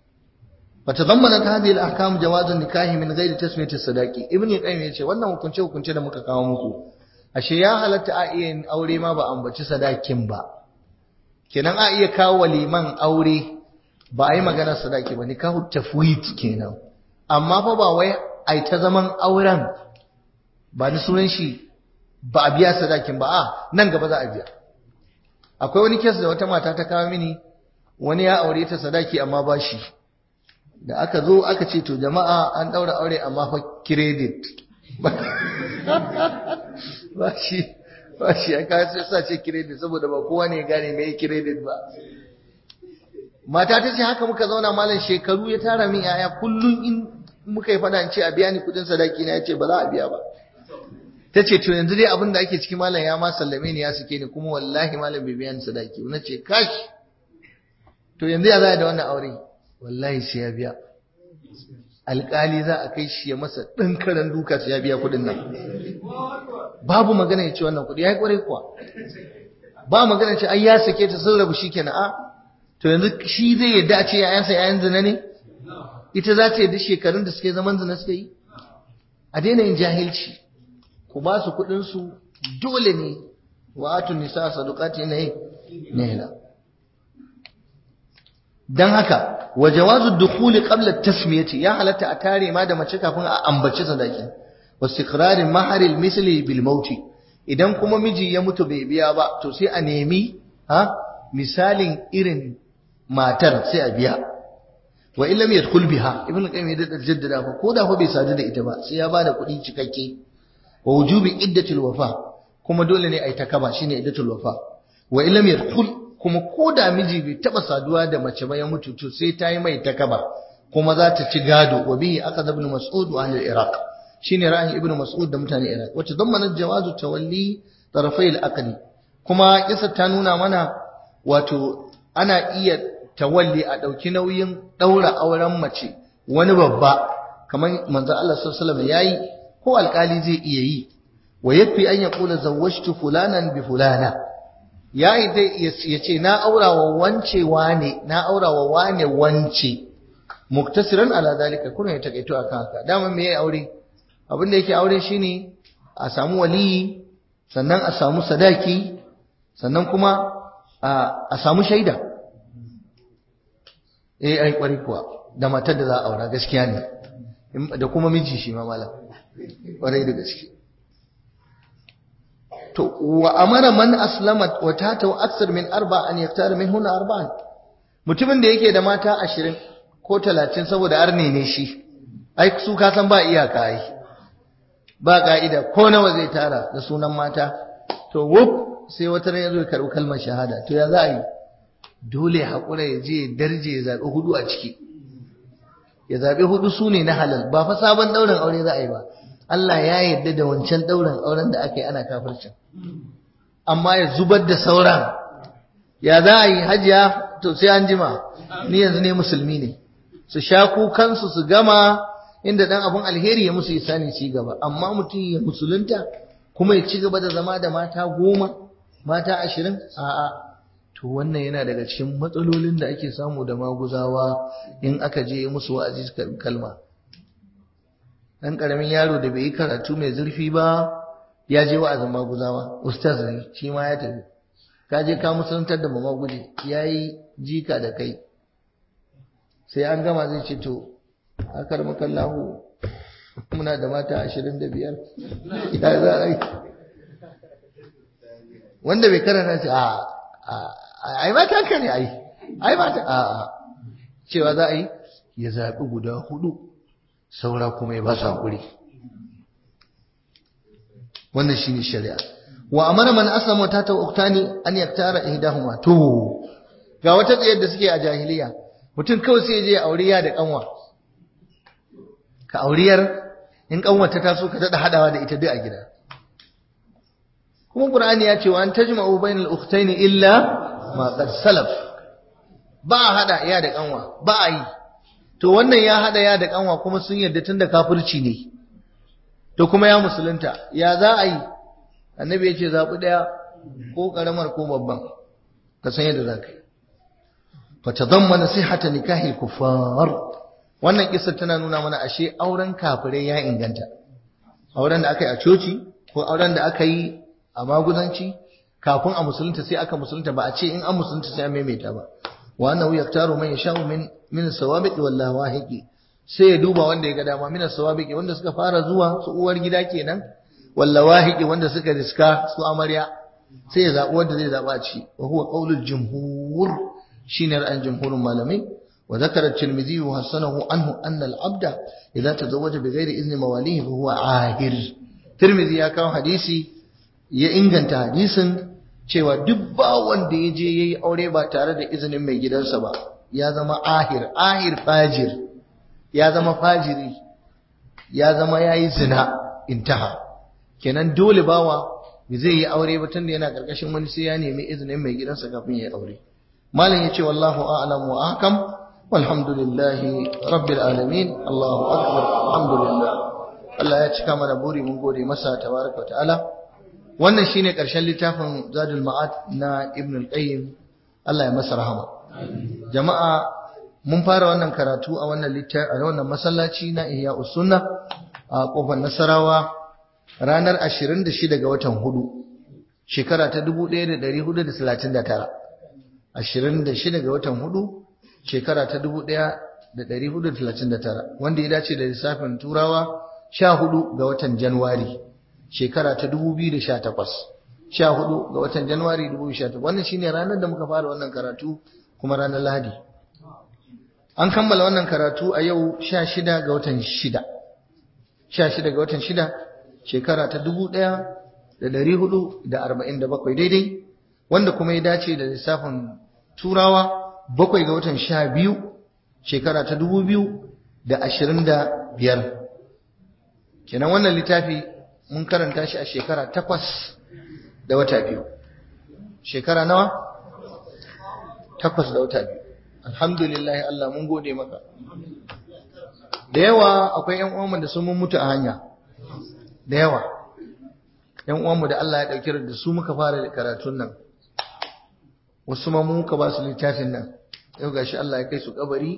فتضمنت هذه الاحكام جواز النكاح من غير تسميه الصداق ابن القيم yace wannan hukunce da muka kawo muku ashe ya halatta a iya aure ma ba ambaci sadakin ba kenan a iya kawo waliman aure ba ai magana sadaki ba nikahu tafwid kenan amma fa ba wai ai ta zaman auren ba ni sunan shi ba a biya sadakin ba a nan gaba za a biya akwai wani kes da wata mata ta kawo mini wani ya aure ta sadaki amma ba shi da aka zo aka ce to jama'a an daura aure amma fa credit ba shi aka sa ce credit saboda ba kowa ne gane me credit ba mata ta ce haka muka zauna malam shekaru ya tara min yaya kullun in muka yi fada in ce a biya ni kudin sadaki na yace ba za a biya ba tace to yanzu dai abin da ake ciki malam ya ma sallame ni ya sake ni kuma wallahi malam bai biya ni sadaki na ce kash to yanzu ya za da wannan aure wallahi sai ya biya alƙali za a kai shi ya masa ɗan karen duka sai ya biya kuɗin nan babu magana ya ce wannan kuɗi ya yi ƙwarai kuwa ba magana ce ai ya sake ta sun rabu shikenan a to yanzu shi zai yadda a ce yayansa yayan zina ne ita za ta yadda shekarun da suke zaman zina suka yi a daina yin jahilci ku ba su kuɗin su dole ne wa atun nisa sadaqati nihla dan haka wa jawazu dukhuli qabla at-tasmiyati ya halatta a tare ma da mace kafin a ambaci sadaki wastiqrarin maharil misli bil maut idan kuma miji ya mutu bai biya ba to sai a nemi misalin irin matar sai a biya wa illam yadkhul biha ibn qayyim ya da jaddada fa ko da fa bai sadu da ita ba sai ya bada kuɗi cikakke wa wujubi iddatul wafa kuma dole ne ai takaba shine iddatul wafa wa illam yadkhul kuma ko da miji bai taba saduwa da mace ba ya mutu to sai ta yi mai takaba kuma za ta ci gado wa bihi aqad ibn mas'ud wa ahli iraq shine ra'ayin ibn mas'ud da mutane iraq wacce zammana jawazu tawalli tarafai al-aqli kuma kisa ta nuna mana wato ana iya tawalli a dauki nauyin daura auren mace wani babba kamar manzo Allah sallallahu alaihi wasallam yayi ko alkali zai iya yi wa yafi an yaqula zawwajtu fulanan bi fulana yayi dai yace na aurawa wance wane na aurawa wane wance muktasiran ala zalika kuna ya takaito akan haka dama me yayi aure abin da yake aure shine a samu waliyi, sannan a samu sadaki, sannan kuma a samu shaida. Ai kwari kuwa da matar da za a aura gaskiya ne, da kuma miji shi ma malam, kwarai da gaske. To wa amara man aslamat wa tata aksar min arba an yaktara minhunna arba'an. Mutumin da yake da mata 20 ko 30 saboda arne ne shi, ai su ka san ba iyaka ai, ba ka'ida ko nawa zai tara da sunan mata. To wuf sai wata ran yazo ya karbi kalmar shahada, to ya za a yi? Dole hakura ya je darje ya zabi 4 a ciki, ya zabi 4 sune na halal, ba fa sabon daurin aure za a yi ba. Allah ya yarda da wancan daurin auren da aka yi ana kafircin, amma ya zubar da sauran. Ya za a yi hajiya? To sai an jima, ni yanzu ne musulmi ne, su sha kukansu su gama, inda dan abun alheri ya musu isani ci gaba. Amma mutum ya musulunta kuma ya ci gaba da zama da mata 10, mata 20, a'a. To wannan yana daga cikin matsalolin da ake samu da maguzawa in aka je musu wa'azi kalma. Dan karamin yaro da bai yi karatu mai zurfi ba ya je wa'azin maguzawa, ustaz ne shi ma ya tafi, ka je ka musuluntar da mamaguje, yayi jika da kai, sai an gama zai ce to akar makallahu muna da mata 25, ya za a yi? Wanda bai karanta ce ai mata ka ne, ai mata cewa za a yi ya zaɓi guda 4 saura kuma ya ba su hakuri. Wannan shine shari'a. Wa amara man aslama ta uktani an yaktara ihdahuma. To ga wata tsayar da suke a jahiliya, mutum kawai sai je auriya da kanwa, ka auriyar in kanwar ta taso ka dada hadawa da ita duk a gida. Kuma Qur'ani ya ce wa an tajma'u bainal ukhtaini illa ma qad salaf. Ba hada ya da kanwa, ba a yi. To wannan ya hada ya da kanwa kuma sun yarda tunda kafirci ne, to kuma ya musulunta, ya za a yi? Annabi ya ce zaɓi ɗaya, ko ƙaramar ko babban, ka san yadda za ka yi. fatadammana sihhata nikahi kuffar. Wannan kissa tana nuna mana ashe auren kafirai ya inganta, auren da aka yi a coci ko auren da aka yi a maguzanci kafin a musulunta, sai aka musulunta, ba a ce in an musulunta sai an maimaita ba. wa annahu yaktaru man yasha'u min sawabiqi wal wahiqi, sai ya duba wanda ya ga dama, min sawabiqi wanda suka fara zuwa su uwar gida kenan, wal wahiqi wanda suka riska su amarya, sai ya zabi wanda zai zaba ci. wa huwa qaulul jumhur, shine ra'ayin jumhurin malamai. wa zakara at-tirmidhi wa hasanahu anhu anna al-abda idza tazawwaja bighairi izni mawalihi fa huwa ahir. Tirmidhi ya kawo hadisi ya inganta hadisin cewa duk ba wanda ya je yayi aure ba tare da izinin mai gidansa ba ya zama ahir fajir, ya zama fajiri, ya zama yayi zina, intaha. Kenan dole bawa bai zai yi aure ba tunda yana karkashin wani, sai ya nemi izinin mai gidansa kafin ya yi aure. malam yace wallahu a'lam wa ahkam, walhamdulillahi rabbil alamin. Allahu akbar, alhamdulillah. Allah ya cika mana buri, mun gode masa tabaraka wa ta'ala. Wannan shine karshen littafin Zadul Ma'ad na Ibn al-Qayyim, Allah ya masa rahama. Jama'a, mun fara wannan karatu a wannan littafi, a wannan masallaci na Ihya'us Sunnah a kofar Nasarawa ranar 26 ga watan 4 shekara ta 1439. 26 ga watan 4 shekara ta 1439, wanda ya dace da lissafin Turawa 14 ga watan Januwari shekara ta 2018. 14 ga watan Januwari 2018. Wannan shine ranar da muka fara wannan karatu, kuma ranar Lahadi. An kammala wannan karatu a yau 16 ga watan 6. 16 ga watan 6 shekara ta 1447 daidai, wanda kuma ya dace da lissafin Turawa 7 ga watan 12 shekara ta 2025. Kenan wannan littafi mun karanta shi a shekara 8 da wata 2. Shekara nawa? 8 da wata 2. Alhamdulillah, Allah mun gode maka. Da yawa akwai ƴan uwanmu da sun mutu a hanya, da yawa ƴan uwanmu da Allah ya dauke da su muka fara karatun nan, wasu ma mu muka ba su littafin nan, yau gashi Allah ya kai su kabari,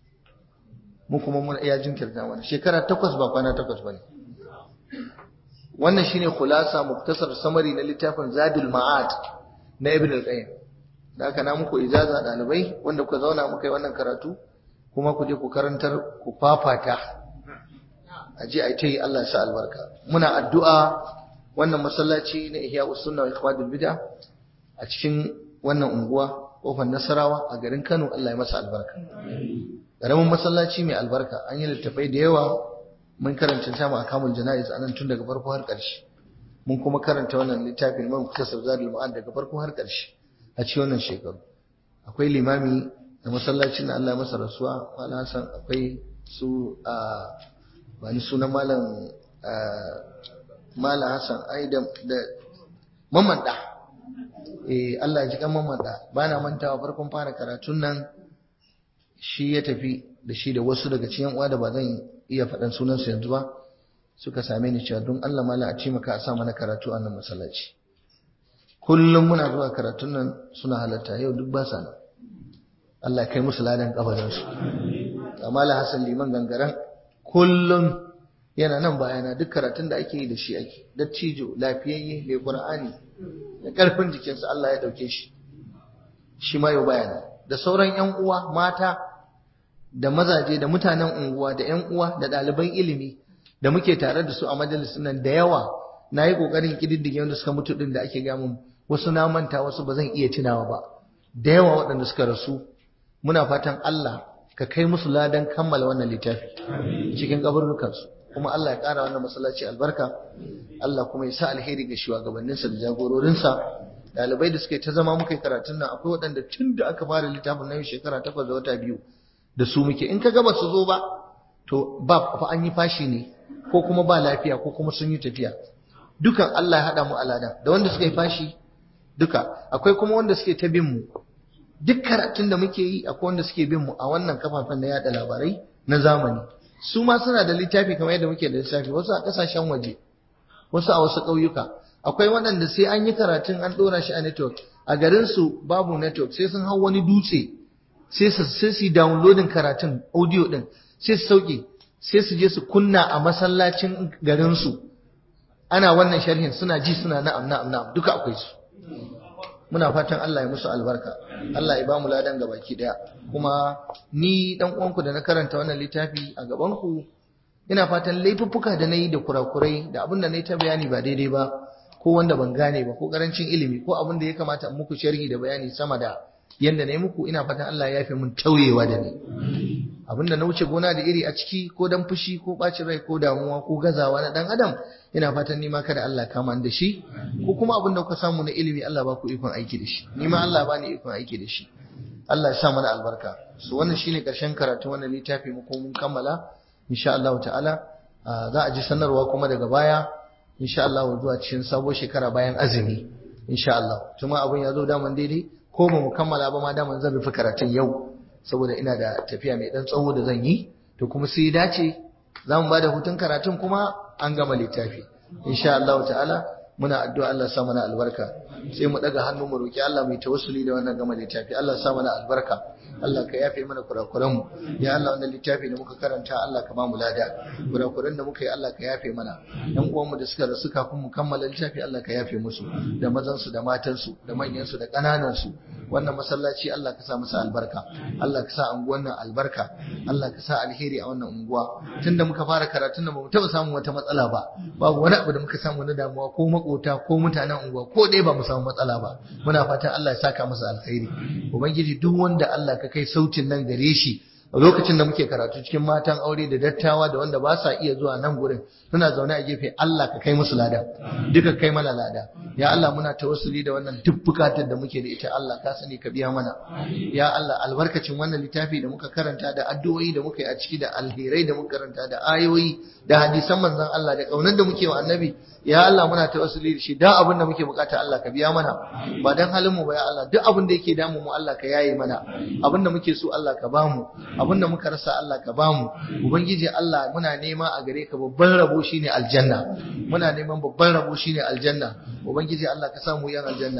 mu kuma mun iya jinkirta mana. Shekara 8 ba kwana 8 bane. wannan shine khulasa muktasar samari na littafin Zadul Ma'ad na Ibn al-Qayyim. Da haka na muku ijaza dalibai wanda kuka zauna muka yi wannan karatu kuma ku je ku karantar ku fafata aje ai tayi Allah ya sa albarka. Muna addu'a wannan masallaci na Ihya'us Sunna wa Ikhmadul Bid'ah a cikin wannan unguwa kofar Nasarawa a garin Kano, Allah ya masa albarka. Karamin masallaci mai albarka, an yi littafai da yawa, mun karanta ta ma akamul jana'iz anan tun daga farko har ƙarshe. Mun kuma karanta wannan littafin man Muktasar Zadul Ma'ad daga farko har ƙarshe a cikin wannan shekaru. Akwai limami da masallacin da Allah ya masa rasuwa, Malam Hassan, akwai su bani sunan Malam Hassan ai da mamanda. Allah ya ji kan mamada. Bana mantawa farkon fara karatun nan shi ya tafi da shi da wasu daga cikin uwa da ba zan iya faɗan sunansu yanzu ba, suka same ni cewa don Allah mala a ce maka a sa mana karatu a nan masallaci. Kullum muna zuwa karatun nan suna halatta, yau duk ba sa nan. Allah kai musu ladan kabarin su. Amala Hassan liman gangaren kullum yana nan bayana, duk karatun da ake yi da shi ake. Dattijo lafiyayye mai Qur'ani da ƙarfin jikinsa Allah ya ɗauke shi, shi ma yau bayana. Da sauran 'yan uwa mata da mazaje da mutanen unguwa da 'yan uwa da ɗaliban ilimi da muke tare da su a majalisun nan da yawa, na yi ƙoƙarin ƙididdige wanda suka mutu ɗin da ake gamun, wasu na manta, wasu ba zan iya tunawa ba, da yawa waɗanda suka rasu. Muna fatan Allah ka kai musu ladan kammala wannan littafi cikin kaburrukansu, kuma Allah ya ƙara wannan masallaci albarka, Allah kuma ya sa alheri ga shugabanninsa da jagororinsa. Ɗalibai da suke ta zama muka yi karatun nan, akwai waɗanda tun da aka fara littafin nan shekara 8 da wata 2 da su muke. In ka gaba su zo ba, to ba fa an yi fashi ne, ko kuma ba lafiya, ko kuma sun yi tafiya. Dukan Allah ya haɗa mu aladan, da wanda suka yi fashi duka. Akwai kuma wanda suke ta bin mu, duk karatun da muke yi akwai wanda suke bin mu a wannan kafafen na yaɗa labarai na zamani. Su ma suna da littafi kamar yadda muke da littafi, wasu a ƙasashen waje, wasu a wasu ƙauyuka. Akwai waɗanda sai an yi karatun an ɗora shi a network, a garinsu babu network, sai sun hau wani dutse, sai su yi downloading karatun audio ɗin, sai su sauke, sai su je su kunna a masallacin garinsu. Ana wannan sharhin suna ji suna na'am duka akwai su. Muna fatan Allah ya musu albarka, Allah ya ba mu ladan gabaki daya. Kuma ni dan uwanku da na karanta wannan littafi a gaban ku, ina fatan laifuffuka da nayi da kurakurai da abin da nayi ta bayani ba daidai ba, ko wanda ban gane ba, ko karancin ilimi, ko abin da ya kamata in muku sharhi da bayani sama da yanda nayi muku, ina fatan Allah ya yafe mun tauyewa da ni. Abinda na wuce gona da iri a ciki, ko dan fushi ko bacin rai ko damuwa ko gazawa na dan adam, ina fatan ni ma kada Allah kama ni da shi, ko kuma abinda kuka samu na ilimi Allah ba ku ikon aiki da shi, ni ma Allah bani ikon aiki da shi. Allah ya sa mana albarka. So wannan shine karshen karatu wannan littafi mu ko mun kammala insha Allah ta'ala. Za a ji sanarwa kuma daga baya insha Allah zuwa cikin sabuwar shekara bayan azumi insha Allah. Kuma abin ya zo daman daidai, ko ba mu kammala ba ma daman zan rufe karatun yau, saboda ina da tafiya mai dan tsawo da zan yi, to kuma sai dace za mu bada hutun karatun kuma an gama littafi insha Allah ta'ala. Muna addu'a Allah ya sa mana albarka, sai mu daga hannu mu roki Allah mai tawassuli da wannan gama littafi. Allah ya sa mana albarka, Allah ka yafe mana kurakuran mu, ya Allah wannan littafi da muka karanta Allah ka ba mu lada, kurakuran da muka yi Allah ka yafe mana. Ɗan uwan mu da suka rasu kafin mu kammala littafi Allah ka yafe musu, da mazan su da matan su da manyan su da ƙananan su. Wannan masallaci Allah ka sa masa albarka, Allah ka sa unguwan nan albarka, Allah ka sa alheri a wannan unguwa. Tunda muka fara karatun nan ba mu taɓa samun wata matsala ba, babu wani abu da muka samu na damuwa ko makota ko mutanen unguwa ko dai ba mu samu matsala ba. Muna fatan Allah ya saka masa alkhairi. Ubangiji duk wanda Allah ka kai sautin nan gare shi a lokacin da muke karatu, cikin matan aure da dattawa da wanda ba sa iya zuwa nan gurin, suna zaune a gefe, Allah ka kai musu lada, duka kai mana lada. Ya Allah muna tawassuli da wannan duk bukatar da muke da ita, Allah ka sani ka biya mana. Ya Allah albarkacin wannan littafi da muka karanta, da addu'o'i da muka yi a ciki, da alherai da muka karanta, da ayoyi da hadisan manzon Allah, da kaunar da muke wa annabi, ya Allah muna tawassuli da shi, dan abin da muke bukata Allah ka biya mana, ba dan halin mu ba ya Allah, duk abin da yake damu mu Allah ka yaye mana, abin da muke so Allah ka bamu, abin da muka rasa Allah ka bamu. Ubangiji Allah muna nema a gare ka babban rabo shine aljanna, muna neman babban rabo shine aljanna. Ubangiji Allah ka samu yan aljanna ne,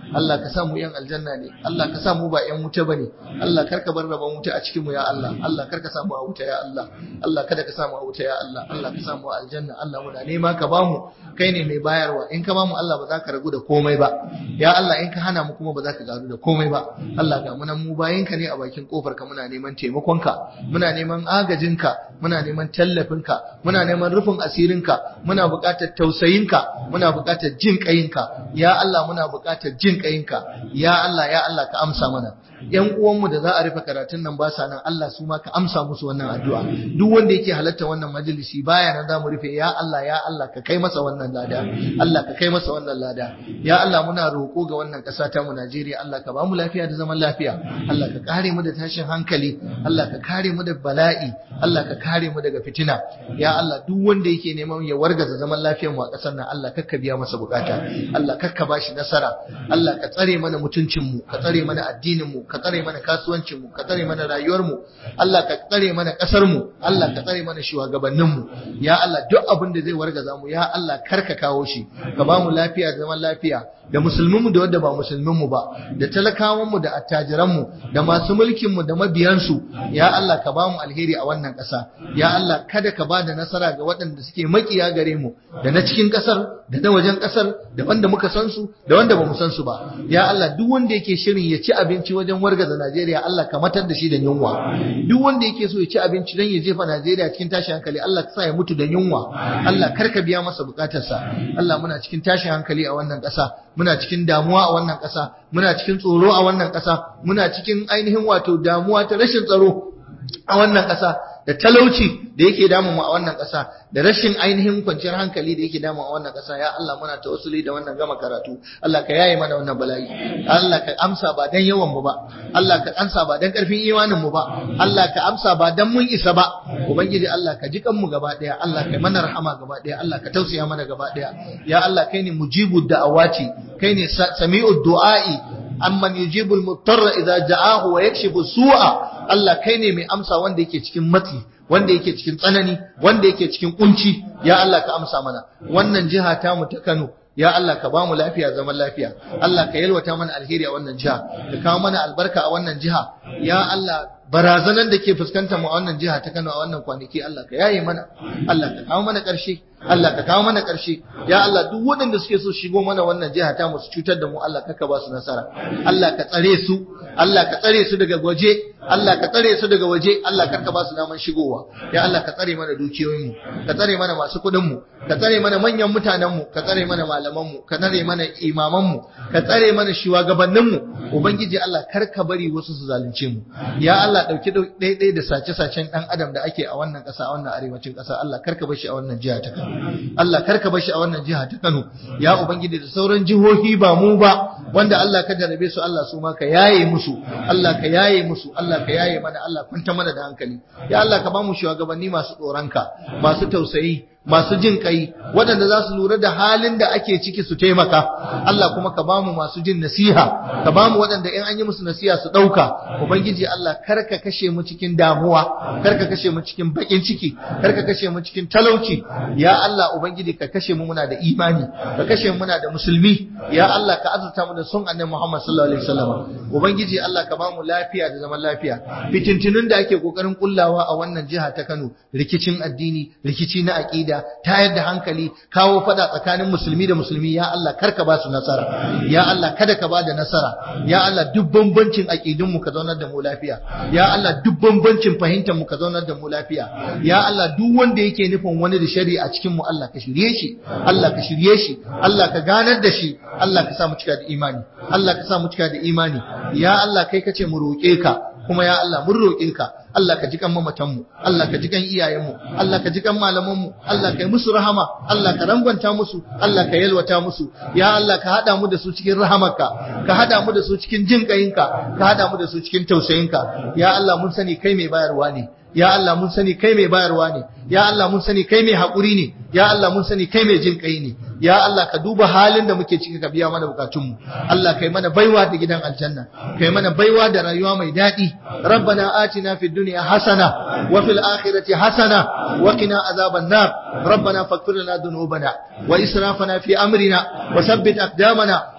Allah ka sa mu yan aljanna ne Allah ka sa mu ba yan wuta bane Allah karka bar rabon wuta a cikin mu ya Allah Allah karka sa mu a wuta ya Allah Allah kada ka sa mu a wuta ya Allah Allah ka sa mu a aljanna Allah muna nema ka bamu kai ne mai bayarwa in ka bamu Allah ba za ka ragu da komai ba ya Allah in ka hana mu kuma ba za ka garu da komai ba Allah ga munan mu bayinka ne a bakin kofar ka muna neman taimakonka muna neman agajinka muna neman tallafinka muna neman rufin asirinka muna buƙatar tausayinka muna buƙatar jin ƙayinka ya Allah muna buƙatar jin ƙayinka ya Allah ka amsa mana yan uwanmu da za a rufe karatun nan ba sa nan Allah su ma ka amsa musu wannan addu'a duk wanda yake halarta wannan majalisi baya nan za mu rufe ya Allah ka kai masa wannan lada Allah ka kai masa wannan lada ya Allah muna roƙo ga wannan ƙasa ta mu Najeriya Allah ka ba mu lafiya da zaman lafiya Allah ka kare mu da tashin hankali Allah ka kare mu da bala'i Allah ka kare mu daga fitina ya Allah duk wanda yake neman ya wargaza zaman lafiyar mu a ƙasar nan Allah kakka biya masa bukata Allah kakka bashi nasara Allah ka tsare mana mutuncin mu ka tsare mana addinin mu ka tsare mana kasuwancin mu ka tsare mana rayuwar mu Allah ka tsare mana ƙasar mu Allah ka tsare mana shugabannin mu ya Allah duk abin da zai wargaza mu ya Allah karka kawo shi ka ba mu lafiya da zaman lafiya da musulminmu da wanda ba musulminmu ba da talakawanmu da attajiranmu da masu mulkinmu da mabiyansu ya Allah ka ba mu alheri a wannan ƙasa ya Allah kada ka ba da nasara ga waɗanda suke makiya gare mu da na cikin ƙasar da na wajen ƙasar da wanda muka san su da wanda ba mu san su ba ya Allah duk wanda yake shirin ya ci abinci wajen wargaza Najeriya Allah ka matar da shi da yunwa duk wanda yake so ya ci abinci don ya jefa Najeriya cikin tashin hankali Allah ka sa ya mutu da yunwa Allah kar ka biya masa bukatarsa Allah muna cikin tashin hankali a wannan ƙasa muna cikin damuwa a wannan ƙasa muna cikin tsoro a wannan ƙasa muna cikin ainihin wato damuwa ta rashin tsaro a wannan ƙasa da talauci da yake damu mu a wannan ƙasa da rashin ainihin kwanciyar hankali da yake damu a wannan ƙasa ya Allah muna tawassuli da wannan gama karatu Allah ka yaye mana wannan bala'i Allah ka amsa ba dan yawan mu ba Allah ka amsa ba dan karfin imanin mu ba Allah ka amsa ba dan mun isa ba ubangiji Allah ka ji kan mu gaba daya Allah ka mana rahama gaba daya Allah ka tausaya mana gaba daya ya Allah kai ne mujibud da'awati kai ne sami'ud du'a'i amman yujibul mutarra idza ja'ahu wa yakshifu su'a Allah kai ne mai amsa wanda yake cikin matsi wanda yake cikin tsanani wanda yake cikin kunci ya Allah ka amsa mana wannan jiha ta mu ta Kano ya Allah ka ba mu lafiya zaman lafiya Allah ka yalwata mana alheri a wannan jiha ka kawo mana albarka a wannan jiha ya Allah barazanan da ke fuskantar mu a wannan jiha ta Kano a wannan kwanaki Allah ka yaye mana Allah ka kawo mana ƙarshe Allah ka kawo mana ƙarshe ya Allah duk waɗanda suke so shigo mana wannan jiha ta mu su cutar da mu Allah ka ba su nasara Allah ka tsare su Allah ka tsare su daga waje Allah ka tsare su daga waje Allah karka ba su daman shigowa ya Allah ka tsare mana dukiyoyin mu ka tsare mana masu kuɗin mu ka tsare mana manyan mutanen mu ka tsare mana malaman mu ka tsare mana imaman mu ka tsare mana shugabannin mu ubangiji Allah karka bari wasu su zalunce mu ya Allah dauki daidai da sace-sacen dan adam da ake a wannan ƙasa a wannan arewacin ƙasa Allah karka bar shi a wannan jiha ta Kano Allah karka bar shi a wannan jiha ta Kano ya ubangiji da sauran jihohi ba mu ba wanda Allah ka jarabe su Allah su ma ka yaye musu Allah ka yaye musu Allah ka yaye mana Allah kwanta mana da hankali ya Allah ka ba mu shugabanni masu tsoronka masu tausayi masu jin kai waɗanda za su lura da halin da ake ciki su taimaka Allah kuma ka bamu masu jin nasiha ka bamu waɗanda in an yi musu nasiha su ɗauka ubangiji Allah kar ka kashe mu cikin damuwa kar ka kashe mu cikin bakin ciki kar ka kashe mu cikin talauci ya Allah ubangiji ka kashe mu muna da imani ka kashe mu muna da musulmi ya Allah ka azurta mu da son annabi Muhammad sallallahu alaihi wasallam ubangiji Allah ka bamu lafiya da zaman lafiya fitintunun da ake kokarin kullawa a wannan jiha ta Kano rikicin addini rikici na aqida tayar da hankali kawo fada tsakanin musulmi da musulmi ya Allah karka ba su nasara ya Allah kada ka ba da nasara ya Allah duk bambancin aqidun mu ka zaunar da mu lafiya ya Allah duk bambancin fahimtar mu ka zaunar da mu lafiya ya Allah duk wanda yake nufin wani da shari'a cikin mu Allah ka shirye shi Allah ka shirye shi Allah ka ganar da shi Allah ka sa mu cika da imani Allah ka sa mu cika da imani ya Allah kai kace mu roƙe ka kuma ya Allah mun roƙe ka Allah ka ji kan mamatanmu Allah ka ji kan iyayenmu Allah ka ji kan malamanmu Allah ka yi musu rahama Allah ka rangwanta musu Allah ka yalwata musu ya Allah ka hada mu da su cikin rahamarka ka hada mu da su cikin jin kayinka ka hada mu da su cikin tausayinka ya Allah mun sani kai mai bayarwa ne ya Allah mun sani kai mai bayarwa ne ya Allah mun sani kai mai haƙuri ne ya Allah mun sani kai mai jin kai ne ya Allah ka duba halin da muke ciki ka biya mana bukatunmu Allah kai mana baiwa da gidan aljanna kai mana baiwa da rayuwa mai daɗi rabbana atina fid dunya hasana wa fil akhirati hasana wa qina azaban nar rabbana faghfir lana dhunubana wa israfana fi amrina wa thabbit aqdamana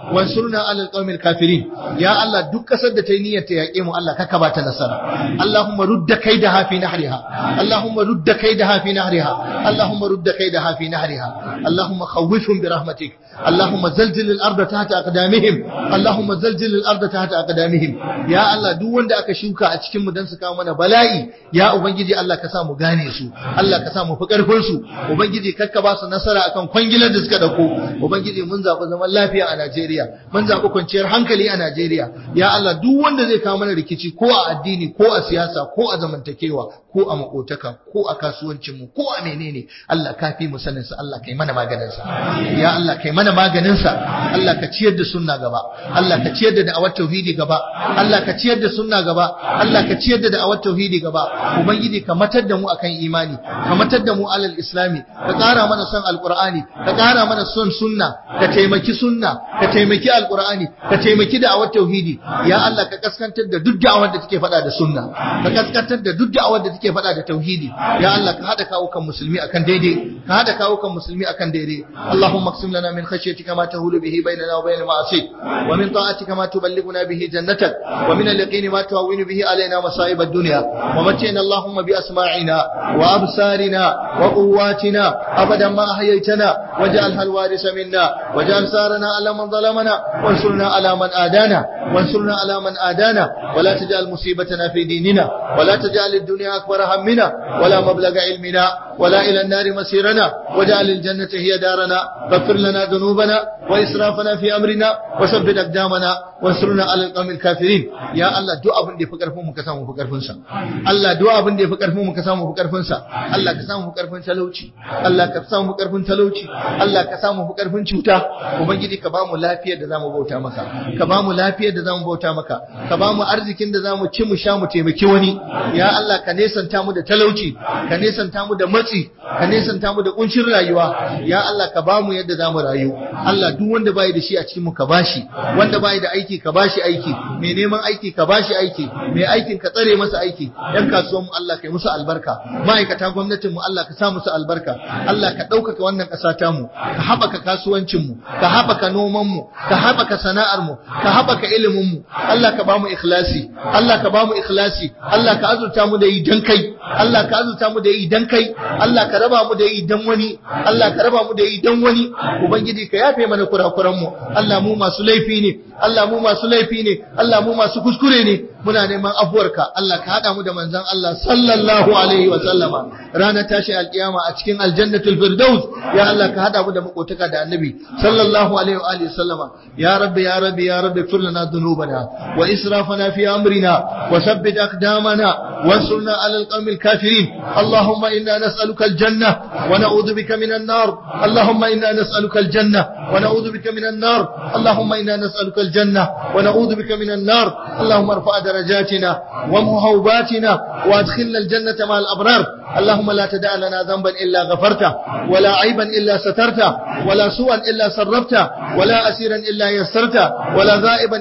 وانصرنا على القوم الكافرين يا الله duk kasar da ta yi niyyar ta yaƙe mu Allah ka ba ta nasara Allahumma rudda kaidaha fi nahriha Allahumma rudda kaidaha fi nahriha Allahumma rudda kaidaha fi nahriha Allahumma khawwifhum bi rahmatik Allahumma zalzil al-ardha tahta aqdamihim Allahumma zalzil al-ardha tahta aqdamihim ya Allah duk wanda aka shuka a cikin mu dan su kawo mana bala'i ya ubangiji Allah ka sa mu gane su Allah ka sa mu fi karfin su ubangiji kakka ba su nasara akan kwangilar da suka dauko ubangiji mun zaɓi zaman lafiya a Najeriya mun zaɓi kwanciyar hankali a Najeriya ya Allah duk wanda zai kawo mana rikici ko a addini ko a siyasa ko a zamantakewa ko a makotaka ko a kasuwancin mu ko a menene Allah ka fi mu sanin sa Allah kai mana maganin sa ya Allah kai mana maganin sa Allah ka ciyar da sunna gaba Allah ka ciyar da da'awar tauhidi gaba Allah ka ciyar da sunna gaba Allah ka ciyar da da'awar tauhidi gaba ubangiji ka matar da mu akan imani ka matar da mu alal islami ka ƙara mana son alqur'ani ka ƙara mana son sunna ka taimaki sunna ka taimaki alqur'ani ka taimaki da'awar tauhidi ya Allah ka kaskantar da duk da'awar da take faɗa da sunna ka kaskantar da duk da'awar da take faɗa da tauhidi ya Allah ka hada kawo kan musulmi akan daidai ka hada kawo kan musulmi akan daidai Allahumma aqsim lana min khashyatika ma tahulu bihi bainana wa bain ma'asik wa min ta'atika ma tuballighuna bihi jannatak wa min al-yaqini ma tuhawwinu bihi alaina masa'ib ad-dunya wa matina Allahumma bi asma'ina wa absarina wa quwwatina abadan ma ahyaytana waj'alha al-warisa minna waj'al sarana ala man zalamana وانصرنا على من آدانا وانصرنا على من آدانا ولا تجعل مصيبتنا في ديننا ولا تجعل الدنيا أكبر همنا ولا مبلغ علمنا ولا إلى النار مسيرنا واجعل الجنة هي دارنا فاغفر لنا ذنوبنا وإسرافنا في أمرنا وثبت أقدامنا وانصرنا على القوم الكافرين يا الله دعاء بندي فكر فم كسامو فكر فنسا الله دعاء بندي فكر فم كسامو فكر فنسا الله كسامو فكر فن تلوشي الله كسامو فكر فن تلوشي الله كسامو فكر فن cuta ubangiji ka bamu lafiyar da zamu bauta maka ka bamu lafiyar da zamu bauta maka ka bamu arzikin da zamu ci mu sha mu taimaki wani ya Allah ka nesanta mu da talauci ka nesanta mu da matsi ka nesanta mu da kuncin rayuwa ya Allah ka bamu yadda zamu rayu Allah duk wanda bai da shi a cikin mu ka bashi wanda bai da aiki ka bashi aiki mai neman aiki ka bashi aiki mai aikin ka tsare masa aiki yan kasuwan mu Allah kai musu albarka ma'aikata gwamnatin mu Allah ka sa musu albarka Allah ka ɗaukaka wannan ƙasa ta mu ka haɓaka kasuwancin mu ka haɓaka noman mu ka haɓaka sana'ar mu ka haɓaka ilimin mu Allah ka bamu ikhlasi Allah ka bamu ikhlasi Allah ka azurta mu da yi dan kai Allah ka azurta mu da yi dan kai Allah ka raba mu da yi dan wani Allah ka raba mu da yi dan wani ubangiji ka yafe mana kurakuran mu Allah mu masu laifi ne Allah mu masu laifi ne Allah mu masu kuskure ne muna neman afuwarka Allah ka hada mu da manzon Allah sallallahu alaihi wa sallama ranar tashi alkiyama a cikin aljannatul firdaus ya Allah ka hada mu da makotaka da annabi sallallahu alaihi wa alihi sallama ya rabbi ya rabbi ya rabbi fir lana dhunubana wa israfana fi amrina wa thabbit aqdamana wansurna ala alqawmil kafirin allahumma inna nas'aluka aljanna wa na'udhu bika minan nar allahumma inna nas'aluka aljanna wa na'udhu bika minan nar allahumma inna nas'aluka aljanna wa na'udhu bika minan nar allahumma irfa' درجاتنا ومهوباتنا وادخلنا الجنة مع الأبرار اللهم لا تدع لنا ذنبا إلا غفرته ولا عيبا إلا سترته ولا سوءا إلا سربته ولا أسيرا إلا يسرته ولا غائبا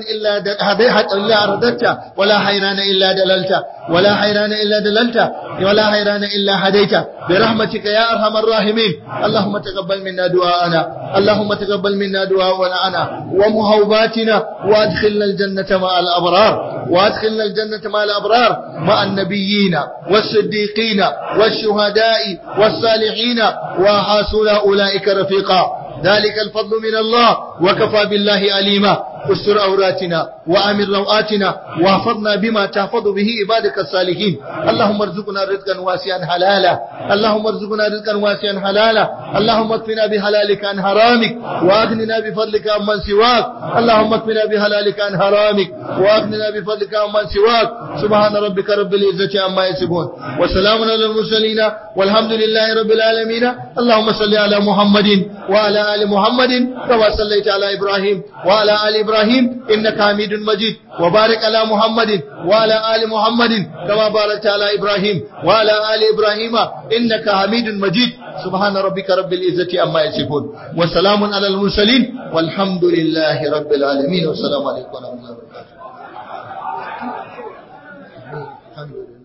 إلا رددته ولا حيران إلا دللته ولا حيران إلا دللته ولا حيران إلا هديته برحمتك يا أرحم الراحمين اللهم تقبل منا دعاءنا اللهم تقبل منا دعاءنا ومهوباتنا وادخلنا الجنة مع الأبرار وادخلنا الجنة مع الأبرار مع النبيين والصديقين والشهداء والصالحين وحسن أولئك رفيقا ذلك الفضل من الله وكفى بالله عليما استر عوراتنا وامن روآتنا واحفظنا بما تحفظ به عبادك الصالحين اللهم ارزقنا رزقا واسعا حلالا اللهم ارزقنا رزقا واسعا حلالا اللهم اكفنا بحلالك عن حرامك واغننا بفضلك عمن سواك اللهم اكفنا بحلالك عن حرامك واغننا بفضلك عمن سواك سبحان ربك رب العزة عما يصفون وسلام على المرسلين والحمد لله رب العالمين اللهم صل على محمد وعلى آل محمد كما صليت على إبراهيم وعلى آل إبراهيم إنك حميد مجيد وبارك على محمد وعلى آل محمد كما باركت على إبراهيم وعلى آل إبراهيم إنك حميد مجيد سبحان ربك رب العزة عما يصفون وسلام على المرسلين والحمد لله رب العالمين والسلام عليكم ورحمة الله وبركاته.